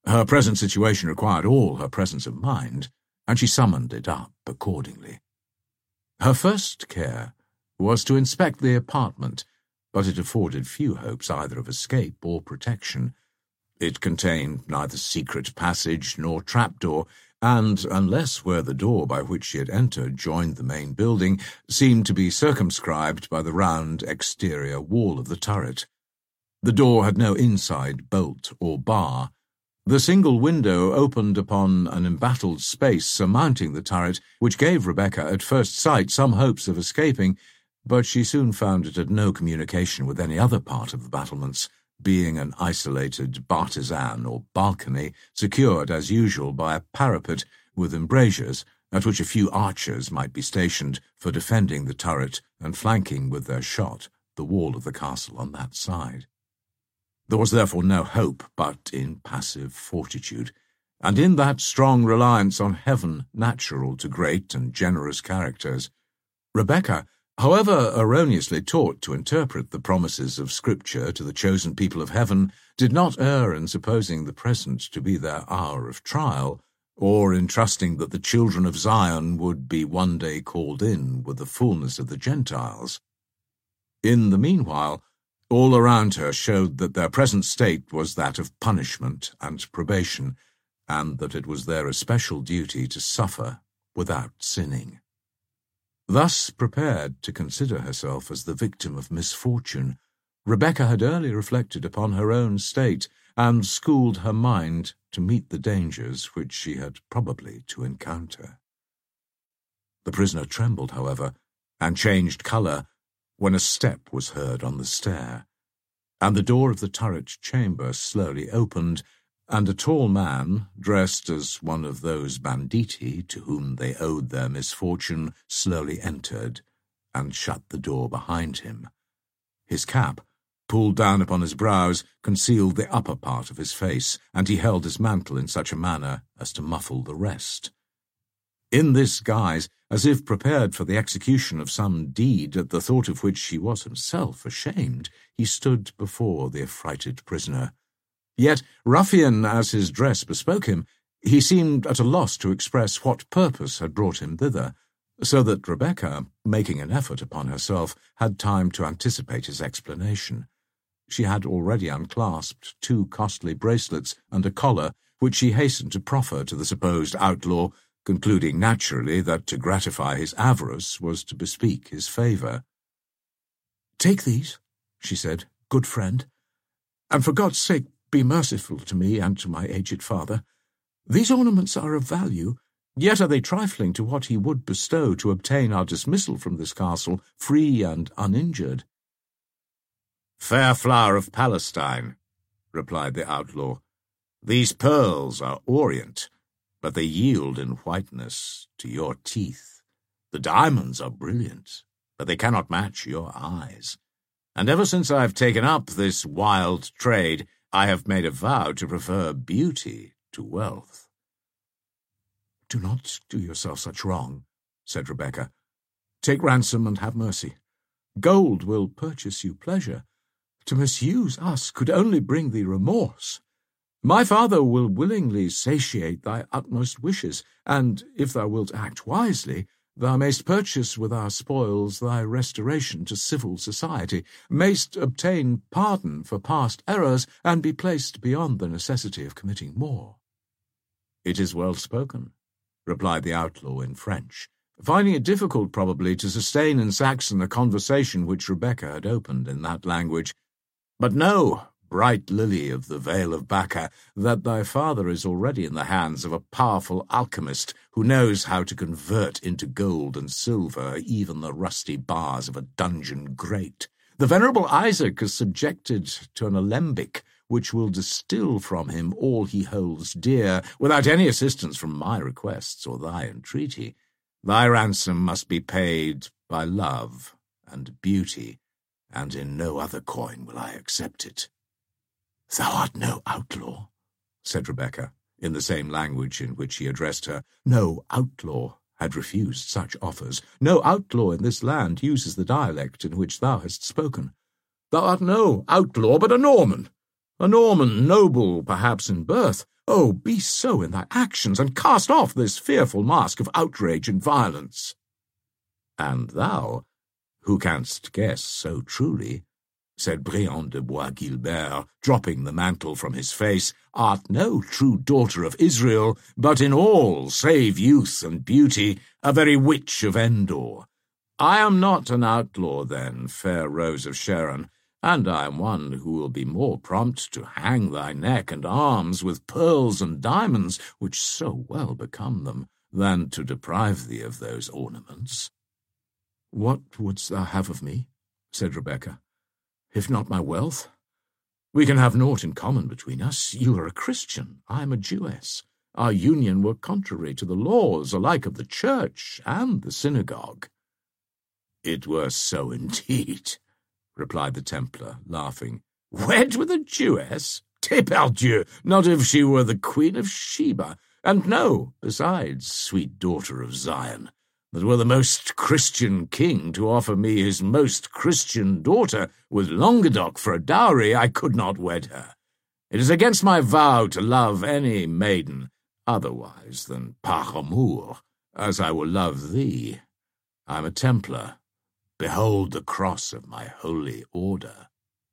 Her present situation required all her presence of mind, and she summoned it up accordingly. Her first care was to inspect the apartment, but it afforded few hopes either of escape or protection. It contained neither secret passage nor trapdoor, and, unless where the door by which she had entered joined the main building, seemed to be circumscribed by the round exterior wall of the turret. The door had no inside bolt or bar. The single window opened upon an embattled space surmounting the turret, which gave Rebecca at first sight some hopes of escaping, but she soon found it had no communication with any other part of the battlements, being an isolated bartizan or balcony, secured as usual by a parapet with embrasures, at which a few archers might be stationed for defending the turret and flanking with their shot the wall of the castle on that side. There was therefore no hope but in passive fortitude, and in that strong reliance on heaven natural to great and generous characters. Rebecca, however erroneously taught to interpret the promises of Scripture to the chosen people of heaven, did not err in supposing the present to be their hour of trial, or in trusting that the children of Zion would be one day called in with the fullness of the Gentiles. In the meanwhile, all around her showed that their present state was that of punishment and probation, and that it was their especial duty to suffer without sinning. Thus prepared to consider herself as the victim of misfortune, Rebecca had early reflected upon her own state and schooled her mind to meet the dangers which she had probably to encounter. The prisoner trembled, however, and changed colour when a step was heard on the stair, and the door of the turret chamber slowly opened, and a tall man, dressed as one of those banditti to whom they owed their misfortune, slowly entered and shut the door behind him. His cap, pulled down upon his brows, concealed the upper part of his face, and he held his mantle in such a manner as to muffle the rest. In this guise, as if prepared for the execution of some deed at the thought of which he was himself ashamed, he stood before the affrighted prisoner. Yet, ruffian as his dress bespoke him, he seemed at a loss to express what purpose had brought him thither, so that Rebecca, making an effort upon herself, had time to anticipate his explanation. She had already unclasped two costly bracelets and a collar, which she hastened to proffer to the supposed outlaw, concluding naturally that to gratify his avarice was to bespeak his favour. "Take these," she said, "good friend, and for God's sake be merciful to me and to my aged father. These ornaments are of value, yet are they trifling to what he would bestow to obtain our dismissal from this castle, free and uninjured." "Fair flower of Palestine," replied the outlaw, "these pearls are orient, but they yield in whiteness to your teeth. The diamonds are brilliant, but they cannot match your eyes. And ever since I have taken up this wild trade, I have made a vow to prefer beauty to wealth." "Do not do yourself such wrong," said Rebecca. "Take ransom and have mercy. Gold will purchase you pleasure. To misuse us could only bring thee remorse. My father will willingly satiate thy utmost wishes, and, if thou wilt act wisely, thou mayst purchase with our spoils thy restoration to civil society, mayst obtain pardon for past errors, and be placed beyond the necessity of committing more." "It is well spoken," replied the outlaw in French, finding it difficult probably to sustain in Saxon a conversation which Rebecca had opened in that language. "But know, bright lily of the Vale of Baca, that thy father is already in the hands of a powerful alchemist who knows how to convert into gold and silver even the rusty bars of a dungeon grate. The venerable Isaac is subjected to an alembic which will distill from him all he holds dear, without any assistance from my requests or thy entreaty. Thy ransom must be paid by love and beauty, and in no other coin will I accept it." "Thou art no outlaw," said Rebecca, in the same language in which he addressed her. No outlaw had refused such offers. No outlaw in this land uses the dialect in which thou hast spoken. "Thou art no outlaw, but a Norman. A Norman noble, perhaps in birth. Oh, be so in thy actions, and cast off this fearful mask of outrage and violence. And thou, who canst guess so truly, said Briand de Bois Guilbert, dropping the mantle from his face, art no true daughter of Israel, but in all, save youth and beauty, a very witch of Endor. I am not an outlaw, then, fair Rose of Sharon, and I am one who will be more prompt to hang thy neck and arms with pearls and diamonds, which so well become them, than to deprive thee of those ornaments. What wouldst thou have of me? Said Rebecca. If not my wealth? We can have naught in common between us. You are a Christian, I am a Jewess. Our union were contrary to the laws alike of the church and the synagogue. It were so indeed, replied the Templar, laughing. Wed with a Jewess? Pardieu, not if she were the Queen of Sheba, and no, besides, sweet daughter of Zion, that were the most Christian king to offer me his most Christian daughter with Languedoc for a dowry, I could not wed her. It is against my vow to love any maiden otherwise than par amour, as I will love thee. I am a Templar. Behold the cross of my holy order.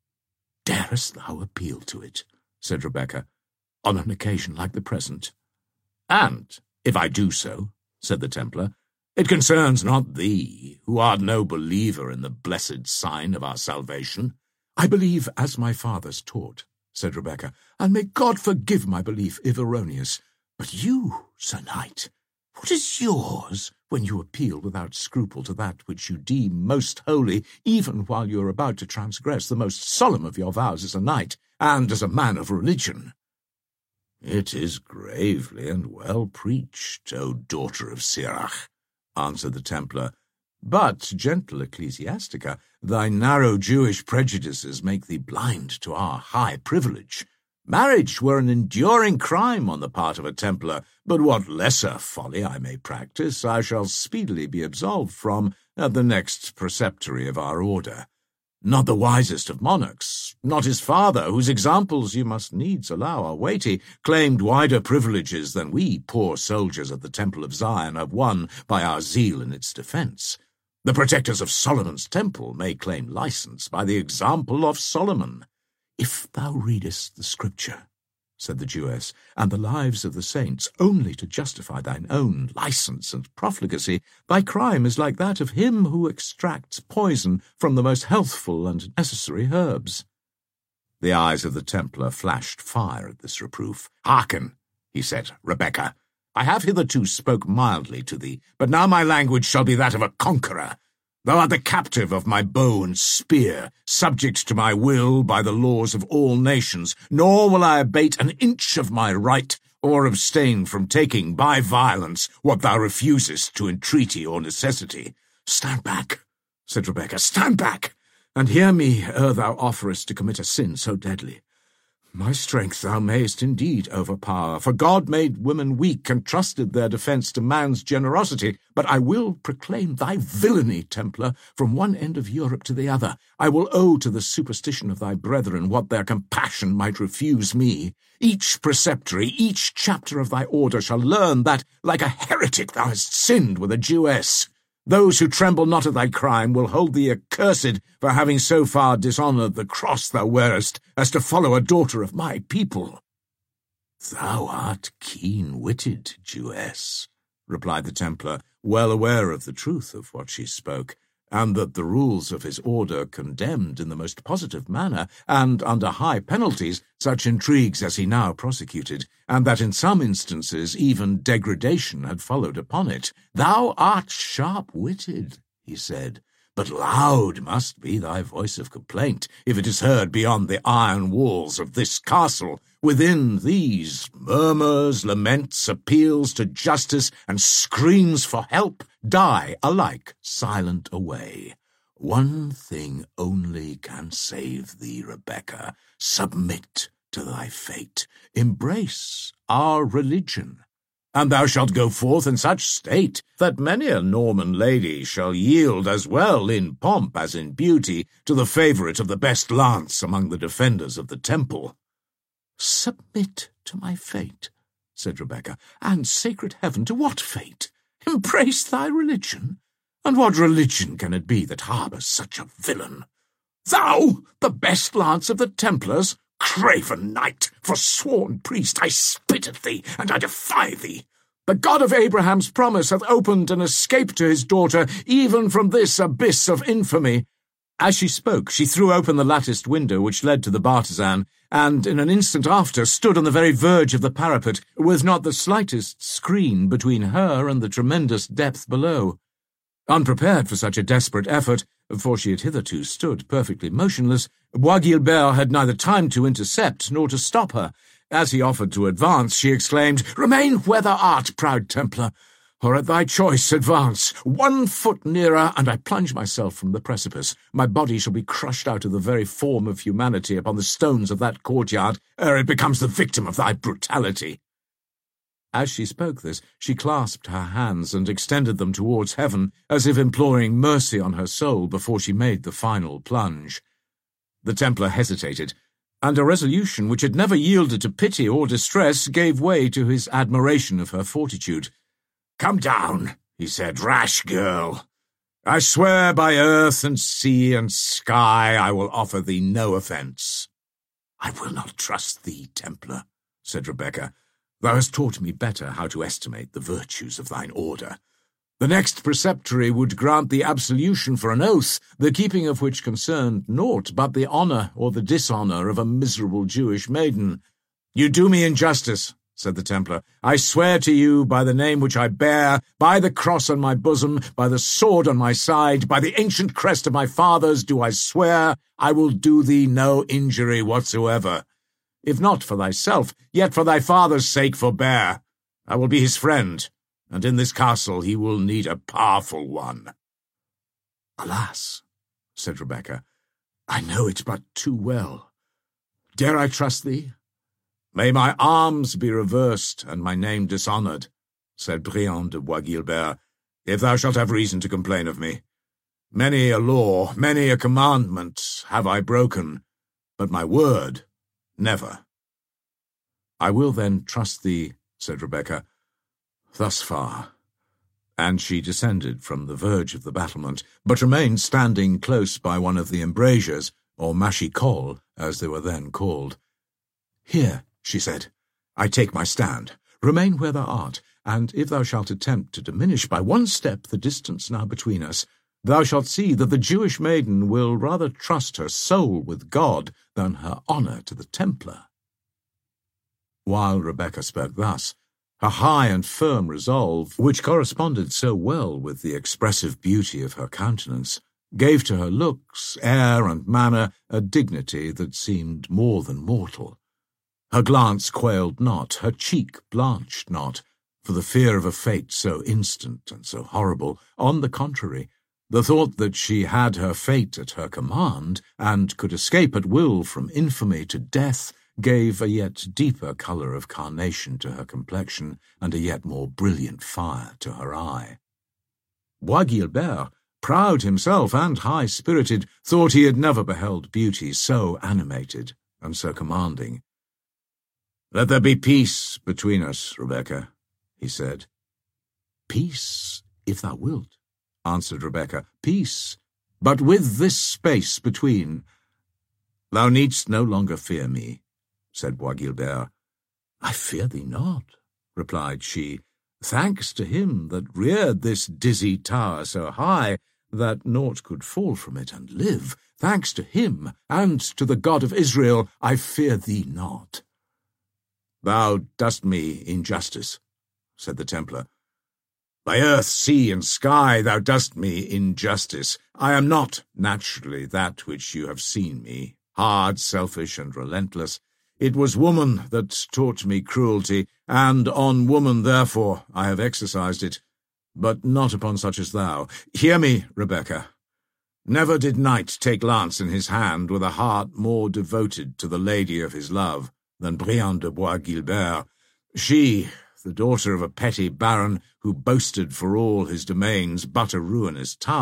Darest thou appeal to it, said Rebecca, on an occasion like the present? And, if I do so, said the Templar, it concerns not thee, who art no believer in the blessed sign of our salvation. I believe as my fathers taught, said Rebecca, and may God forgive my belief if erroneous. But you, Sir Knight, what is yours when you appeal without scruple to that which you deem most holy, even while you are about to transgress the most solemn of your vows as a knight and as a man of religion? It is gravely and well preached, O daughter of Sirach, answered the Templar. But, gentle ecclesiastica, thy narrow Jewish prejudices make thee blind to our high privilege. Marriage were an enduring crime on the part of a Templar, but what lesser folly I may practice, I shall speedily be absolved from at the next preceptory of our order. Not the wisest of monarchs, not his father, whose examples you must needs allow are weighty, claimed wider privileges than we poor soldiers of the Temple of Zion have won by our zeal in its defence. The protectors of Solomon's temple may claim license by the example of Solomon. If thou readest the Scripture, said the Jewess, and the lives of the saints only to justify thine own licence and profligacy, thy crime is like that of him who extracts poison from the most healthful and necessary herbs. The eyes of the Templar flashed fire at this reproof. Hearken, he said, Rebecca, I have hitherto spoke mildly to thee, but now my language shall be that of a conqueror. Thou art the captive of my bow and spear, subject to my will by the laws of all nations, nor will I abate an inch of my right, or abstain from taking by violence what thou refusest to entreaty or necessity. Stand back, said Rebecca, stand back, and hear me ere thou offerest to commit a sin so deadly. My strength thou mayest indeed overpower, for God made women weak and trusted their defence to man's generosity. But I will proclaim thy villainy, Templar, from one end of Europe to the other. I will owe to the superstition of thy brethren what their compassion might refuse me. Each preceptory, each chapter of thy order shall learn that, like a heretic, thou hast sinned with a Jewess. Those who tremble not at thy crime will hold thee accursed for having so far dishonoured the cross thou wearest as to follow a daughter of my people. Thou art keen-witted, Jewess, replied the Templar, well aware of the truth of what she spoke, and that the rules of his order condemned in the most positive manner, and under high penalties, such intrigues as he now prosecuted, and that in some instances even degradation had followed upon it. Thou art sharp-witted, he said, but loud must be thy voice of complaint, if it is heard beyond the iron walls of this castle. Within these, murmurs, laments, appeals to justice, and screams for help die alike silent away. One thing only can save thee, Rebecca. Submit to thy fate. Embrace our religion. And thou shalt go forth in such state that many a Norman lady shall yield as well in pomp as in beauty to the favourite of the best lance among the defenders of the temple. "Submit to my fate," said Rebecca. "And, sacred heaven, to what fate? Embrace thy religion? And what religion can it be that harbours such a villain? Thou, the best lance of the Templars, craven knight, forsworn priest, I spit at thee, and I defy thee. The God of Abraham's promise hath opened an escape to his daughter, even from this abyss of infamy." As she spoke, she threw open the latticed window which led to the bartizan, and in an instant after stood on the very verge of the parapet, with not the slightest screen between her and the tremendous depth below. Unprepared for such a desperate effort, for she had hitherto stood perfectly motionless, Bois Guilbert had neither time to intercept nor to stop her. As he offered to advance, she exclaimed, "Remain where thou art, proud Templar, or at thy choice advance. One foot nearer, and I plunge myself from the precipice. My body shall be crushed out of the very form of humanity upon the stones of that courtyard, ere it becomes the victim of thy brutality." As she spoke this, she clasped her hands and extended them towards heaven, as if imploring mercy on her soul before she made the final plunge. The Templar hesitated, and a resolution which had never yielded to pity or distress gave way to his admiration of her fortitude. "Come down," he said, "rash girl. I swear by earth and sea and sky I will offer thee no offence." "I will not trust thee, Templar," said Rebecca. "Thou hast taught me better how to estimate the virtues of thine order. The next preceptory would grant thee absolution for an oath, the keeping of which concerned naught but the honour or the dishonour of a miserable Jewish maiden." "You do me injustice," said the Templar. "I swear to you by the name which I bear, by the cross on my bosom, by the sword on my side, by the ancient crest of my fathers, do I swear I will do thee no injury whatsoever. If not for thyself, yet for thy father's sake forbear. I will be his friend, and in this castle he will need a powerful one." "Alas," said Rebecca, "I know it but too well. Dare I trust thee?" "May my arms be reversed and my name dishonoured," said Briand de Bois Guilbert, "if thou shalt have reason to complain of me. Many a law, many a commandment have I broken, but my word never." "I will then trust thee," said Rebecca, "thus far." And she descended from the verge of the battlement, but remained standing close by one of the embrasures, or machicoles, as they were then called. "Here," she said, "I take my stand. Remain where thou art, and if thou shalt attempt to diminish by one step the distance now between us, thou shalt see that the Jewish maiden will rather trust her soul with God than her honour to the Templar." While Rebecca spoke thus, her high and firm resolve, which corresponded so well with the expressive beauty of her countenance, gave to her looks, air, and manner a dignity that seemed more than mortal. Her glance quailed not, her cheek blanched not, for the fear of a fate so instant and so horrible. On the contrary, the thought that she had her fate at her command, and could escape at will from infamy to death, gave a yet deeper colour of carnation to her complexion, and a yet more brilliant fire to her eye. Bois Guilbert, proud himself and high-spirited, thought he had never beheld beauty so animated and so commanding. "Let there be peace between us, Rebecca," he said. "Peace, if thou wilt," answered Rebecca, "peace, but with this space between." "Thou needst no longer fear me," said Bois Guilbert. "I fear thee not," replied she, "thanks to him that reared this dizzy tower so high that naught could fall from it and live. Thanks to him, and to the God of Israel, I fear thee not." "Thou dost me injustice," said the Templar. "By earth, sea, and sky, thou dost me injustice. I am not naturally that which you have seen me, hard, selfish, and relentless. It was woman that taught me cruelty, and on woman, therefore, I have exercised it, but not upon such as thou. Hear me, Rebecca. Never did knight take lance in his hand with a heart more devoted to the lady of his love than Briand de Bois Guilbert. She, the daughter of a petty baron who boasted for all his domains but a ruinous tower,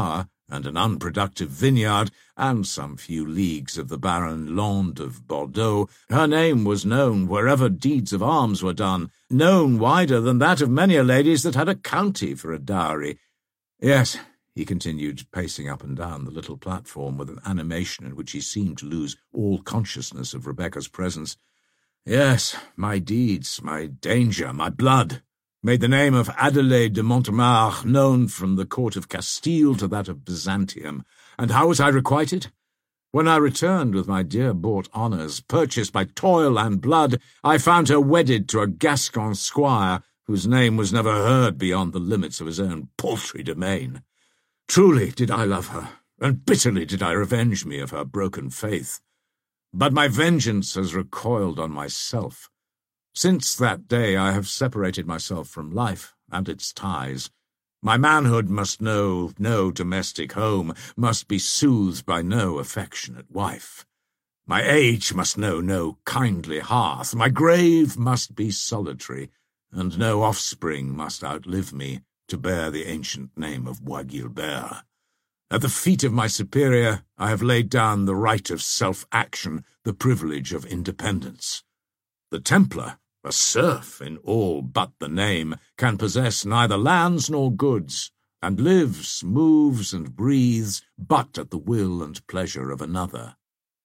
and an unproductive vineyard, and some few leagues of the barren land of Bordeaux, her name was known wherever deeds of arms were done, known wider than that of many a lady's that had a county for a dowry. Yes, he continued, pacing up and down the little platform with an animation in which he seemed to lose all consciousness of Rebecca's presence. Yes, my deeds, my danger, my blood, made the name of Adelaide de Montemar known from the court of Castile to that of Byzantium. And how was I requited? When I returned with my dear-bought honours, purchased by toil and blood, I found her wedded to a Gascon squire, whose name was never heard beyond the limits of his own paltry domain. Truly did I love her, and bitterly did I revenge me of her broken faith. But my vengeance has recoiled on myself. Since that day I have separated myself from life and its ties. My manhood must know no domestic home, must be soothed by no affectionate wife. My age must know no kindly hearth, my grave must be solitary, and no offspring must outlive me to bear the ancient name of Bois Guilbert. At the feet of my superior I have laid down the right of self-action, the privilege of independence. The Templar, a serf in all but the name, can possess neither lands nor goods, and lives, moves, and breathes but at the will and pleasure of another.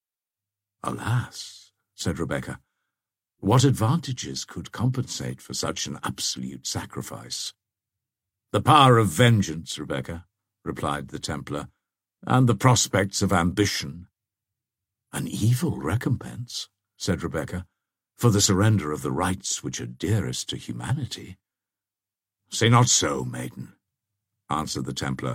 Alas, said Rebecca, what advantages could compensate for such an absolute sacrifice? The power of vengeance, Rebecca, replied the Templar, and the prospects of ambition. An evil recompense, said Rebecca, for the surrender of the rights which are dearest to humanity. Say not so, maiden, answered the Templar.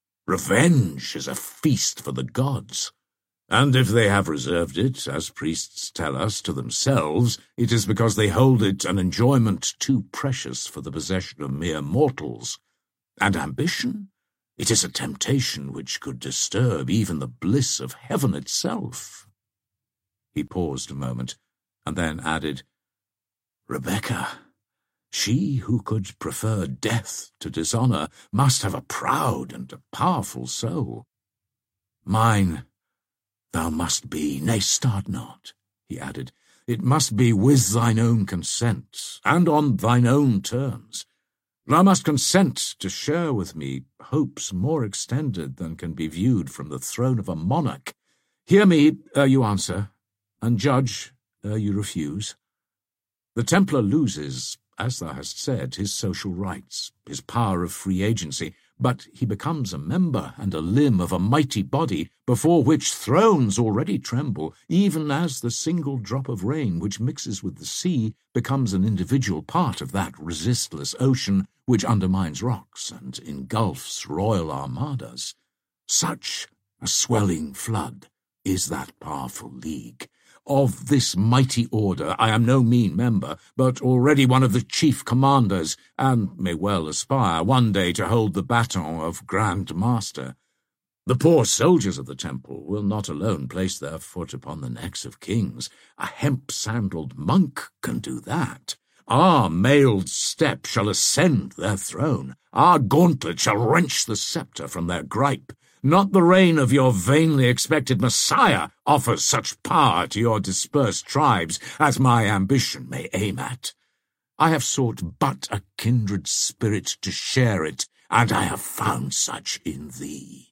Revenge is a feast for the gods, and if they have reserved it, as priests tell us, to themselves, it is because they hold it an enjoyment too precious for the possession of mere mortals. And ambition? It is a temptation which could disturb even the bliss of heaven itself. He paused a moment, and then added, Rebecca, she who could prefer death to dishonour must have a proud and a powerful soul. Mine thou must be, nay, start not, he added. It must be with thine own consent, and on thine own terms. Thou must consent to share with me hopes more extended than can be viewed from the throne of a monarch. Hear me ere you answer, and judge ere you refuse. The Templar loses, as thou hast said, his social rights, his power of free agency, but he becomes a member and a limb of a mighty body before which thrones already tremble, even as the single drop of rain which mixes with the sea becomes an individual part of that resistless ocean which undermines rocks and engulfs royal armadas. Such a swelling flood is that powerful league. Of this mighty order I am no mean member, but already one of the chief commanders, and may well aspire one day to hold the baton of Grand Master. The poor soldiers of the temple will not alone place their foot upon the necks of kings. A hemp-sandaled monk can do that. Our mailed step shall ascend their throne. Our gauntlet shall wrench the sceptre from their gripe. Not the reign of your vainly expected Messiah offers such power to your dispersed tribes as my ambition may aim at. I have sought but a kindred spirit to share it, and I have found such in thee.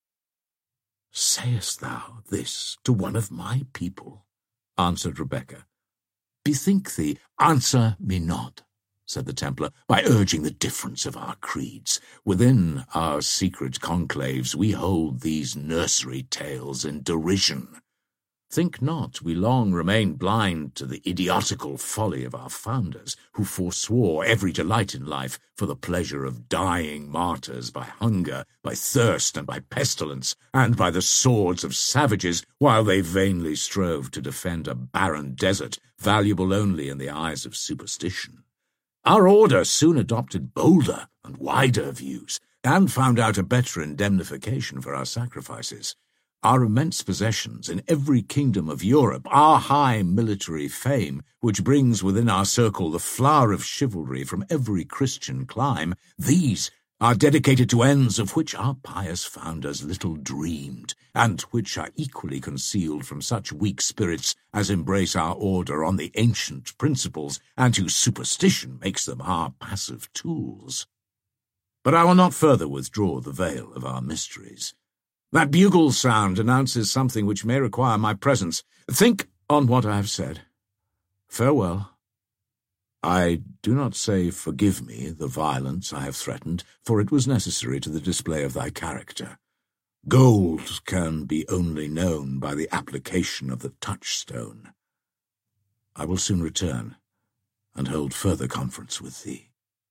Sayest thou this to one of my people? Answered Rebecca. Bethink thee, answer me not, said the Templar, by urging the difference of our creeds. Within our secret conclaves we hold these nursery tales in derision. Think not we long remained blind to the idiotical folly of our founders, who forswore every delight in life for the pleasure of dying martyrs by hunger, by thirst, and by pestilence, and by the swords of savages, while they vainly strove to defend a barren desert, valuable only in the eyes of superstition. Our order soon adopted bolder and wider views, and found out a better indemnification for our sacrifices. Our immense possessions in every kingdom of Europe, our high military fame, which brings within our circle the flower of chivalry from every Christian clime, these are dedicated to ends of which our pious founders little dreamed, and which are equally concealed from such weak spirits as embrace our order on the ancient principles, and whose superstition makes them our passive tools. But I will not further withdraw the veil of our mysteries. That bugle sound announces something which may require my presence. Think on what I have said. Farewell. I do not say forgive me the violence I have threatened, for it was necessary to the display of thy character. Gold can be only known by the application of the touchstone. I will soon return, and hold further conference with thee.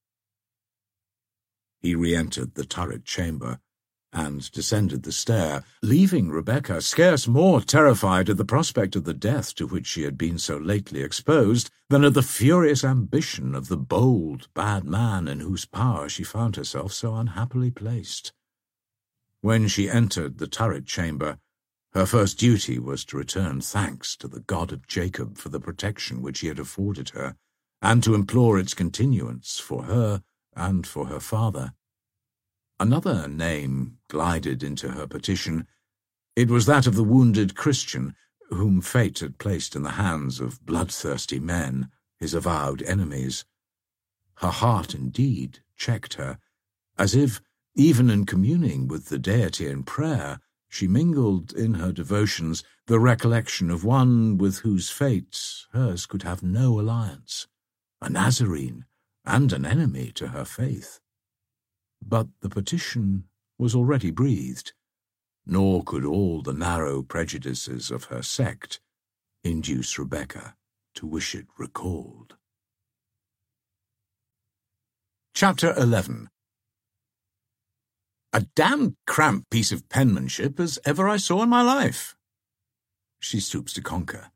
He re-entered the turret chamber, and descended the stair, leaving Rebecca scarce more terrified at the prospect of the death to which she had been so lately exposed than at the furious ambition of the bold, bad man in whose power she found herself so unhappily placed. When she entered the turret chamber, her first duty was to return thanks to the God of Jacob for the protection which he had afforded her, and to implore its continuance for her and for her father. Another name glided into her petition. It was that of the wounded Christian, whom fate had placed in the hands of bloodthirsty men, his avowed enemies. Her heart indeed checked her, as if, even in communing with the deity in prayer, she mingled in her devotions the recollection of one with whose fate hers could have no alliance, a Nazarene and an enemy to her faith. But the petition was already breathed, nor could all the narrow prejudices of her sect induce Rebecca to wish it recalled. Chapter eleven. A damned cramped piece of penmanship as ever I saw in my life. She stoops to conquer.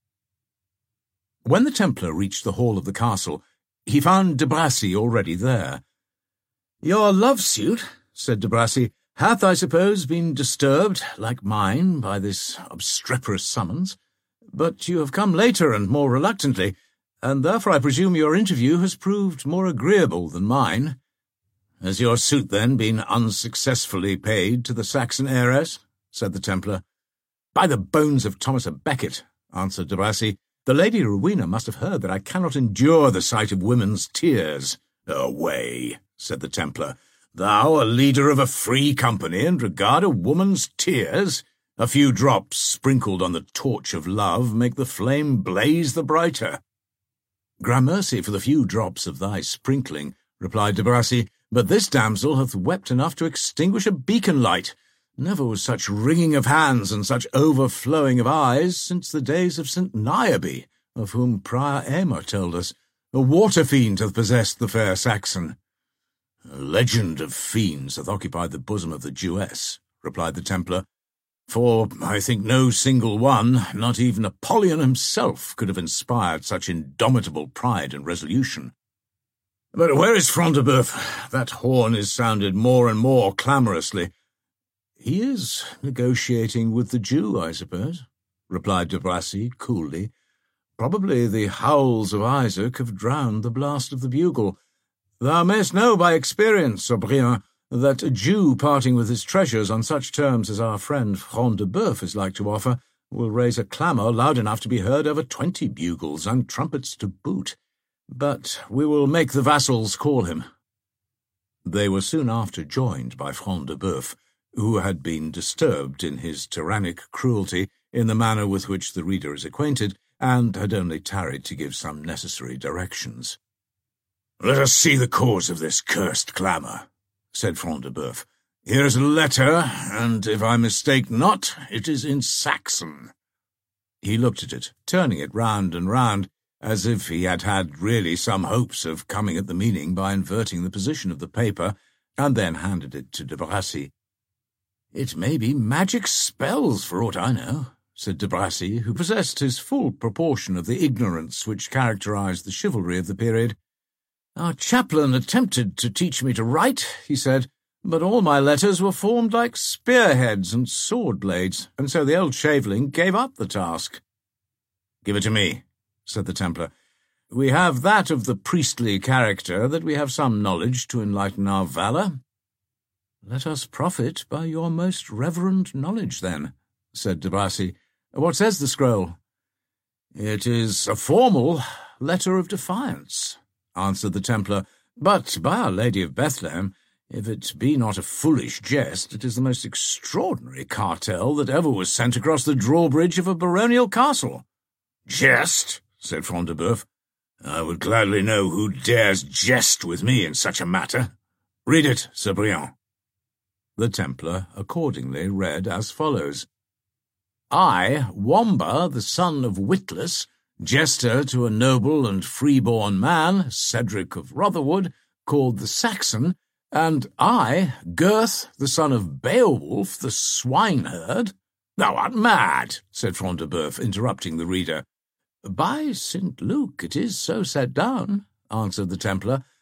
When the Templar reached the hall of the castle, he found de Bracy already there. "Your love-suit," said de Bracy, "hath, I suppose, been disturbed, like mine, by this obstreperous summons. But you have come later and more reluctantly, and therefore I presume your interview has proved more agreeable than mine. Has your suit, then, been unsuccessfully paid to the Saxon heiress?" said the Templar. "By the bones of Thomas a Becket," answered de Bracy, "the Lady Rowena must have heard that I cannot endure the sight of women's tears." "Away," said the Templar. "Thou, a leader of a free company, and regard a woman's tears? A few drops sprinkled on the torch of love make the flame blaze the brighter." "Gramercy for the few drops of thy sprinkling," replied de Bracy, "but this damsel hath wept enough to extinguish a beacon light. Never was such wringing of hands and such overflowing of eyes since the days of Saint Niobe, of whom Prior Aymer told us. A water fiend hath possessed the fair Saxon." "A legend of fiends hath occupied the bosom of the Jewess," replied the Templar, "for I think no single one, not even Apollyon himself, could have inspired such indomitable pride and resolution. But where is Front de Bœuf? That horn is sounded more and more clamorously." "He is negotiating with the Jew, I suppose," replied de Bracy coolly. "Probably the howls of Isaac have drowned the blast of the bugle. Thou mayst know by experience, Sir Briand, that a Jew parting with his treasures on such terms as our friend Front de Bœuf is like to offer will raise a clamour loud enough to be heard over twenty bugles and trumpets to boot. But we will make the vassals call him." They were soon after joined by Front de Bœuf, who had been disturbed in his tyrannic cruelty in the manner with which the reader is acquainted, and had only tarried to give some necessary directions. "Let us see the cause of this cursed clamour," said Front de Bœuf. "Here is a letter, and if I mistake not, it is in Saxon." He looked at it, turning it round and round, as if he had had really some hopes of coming at the meaning by inverting the position of the paper, and then handed it to de Bracy. "It may be magic spells, for aught I know," said de Bracy, who possessed his full proportion of the ignorance which characterized the chivalry of the period. "Our chaplain attempted to teach me to write," he said, "but all my letters were formed like spearheads and sword-blades, and so the old shaveling gave up the task." "Give it to me," said the Templar. We have that of the priestly character, that we have some knowledge to enlighten our valour. Let us profit by your most reverend knowledge, then, said de Bracy. What says the scroll? It is a formal letter of defiance, answered the Templar, but by Our Lady of Bethlehem, if it be not a foolish jest, it is the most extraordinary cartel that ever was sent across the drawbridge of a baronial castle. Jest? Said Front de Bœuf. I would gladly know who dares jest with me in such a matter. Read it, Sir Briand. The Templar accordingly read as follows. I, Wamba, the son of Witless, jester to a noble and free-born man, Cedric of Rotherwood, called the Saxon, and I, Gurth, the son of Beowulf, the swineherd— Thou art mad, said Front de Bœuf, interrupting the reader. By Saint Luke, it is so set down, answered the Templar,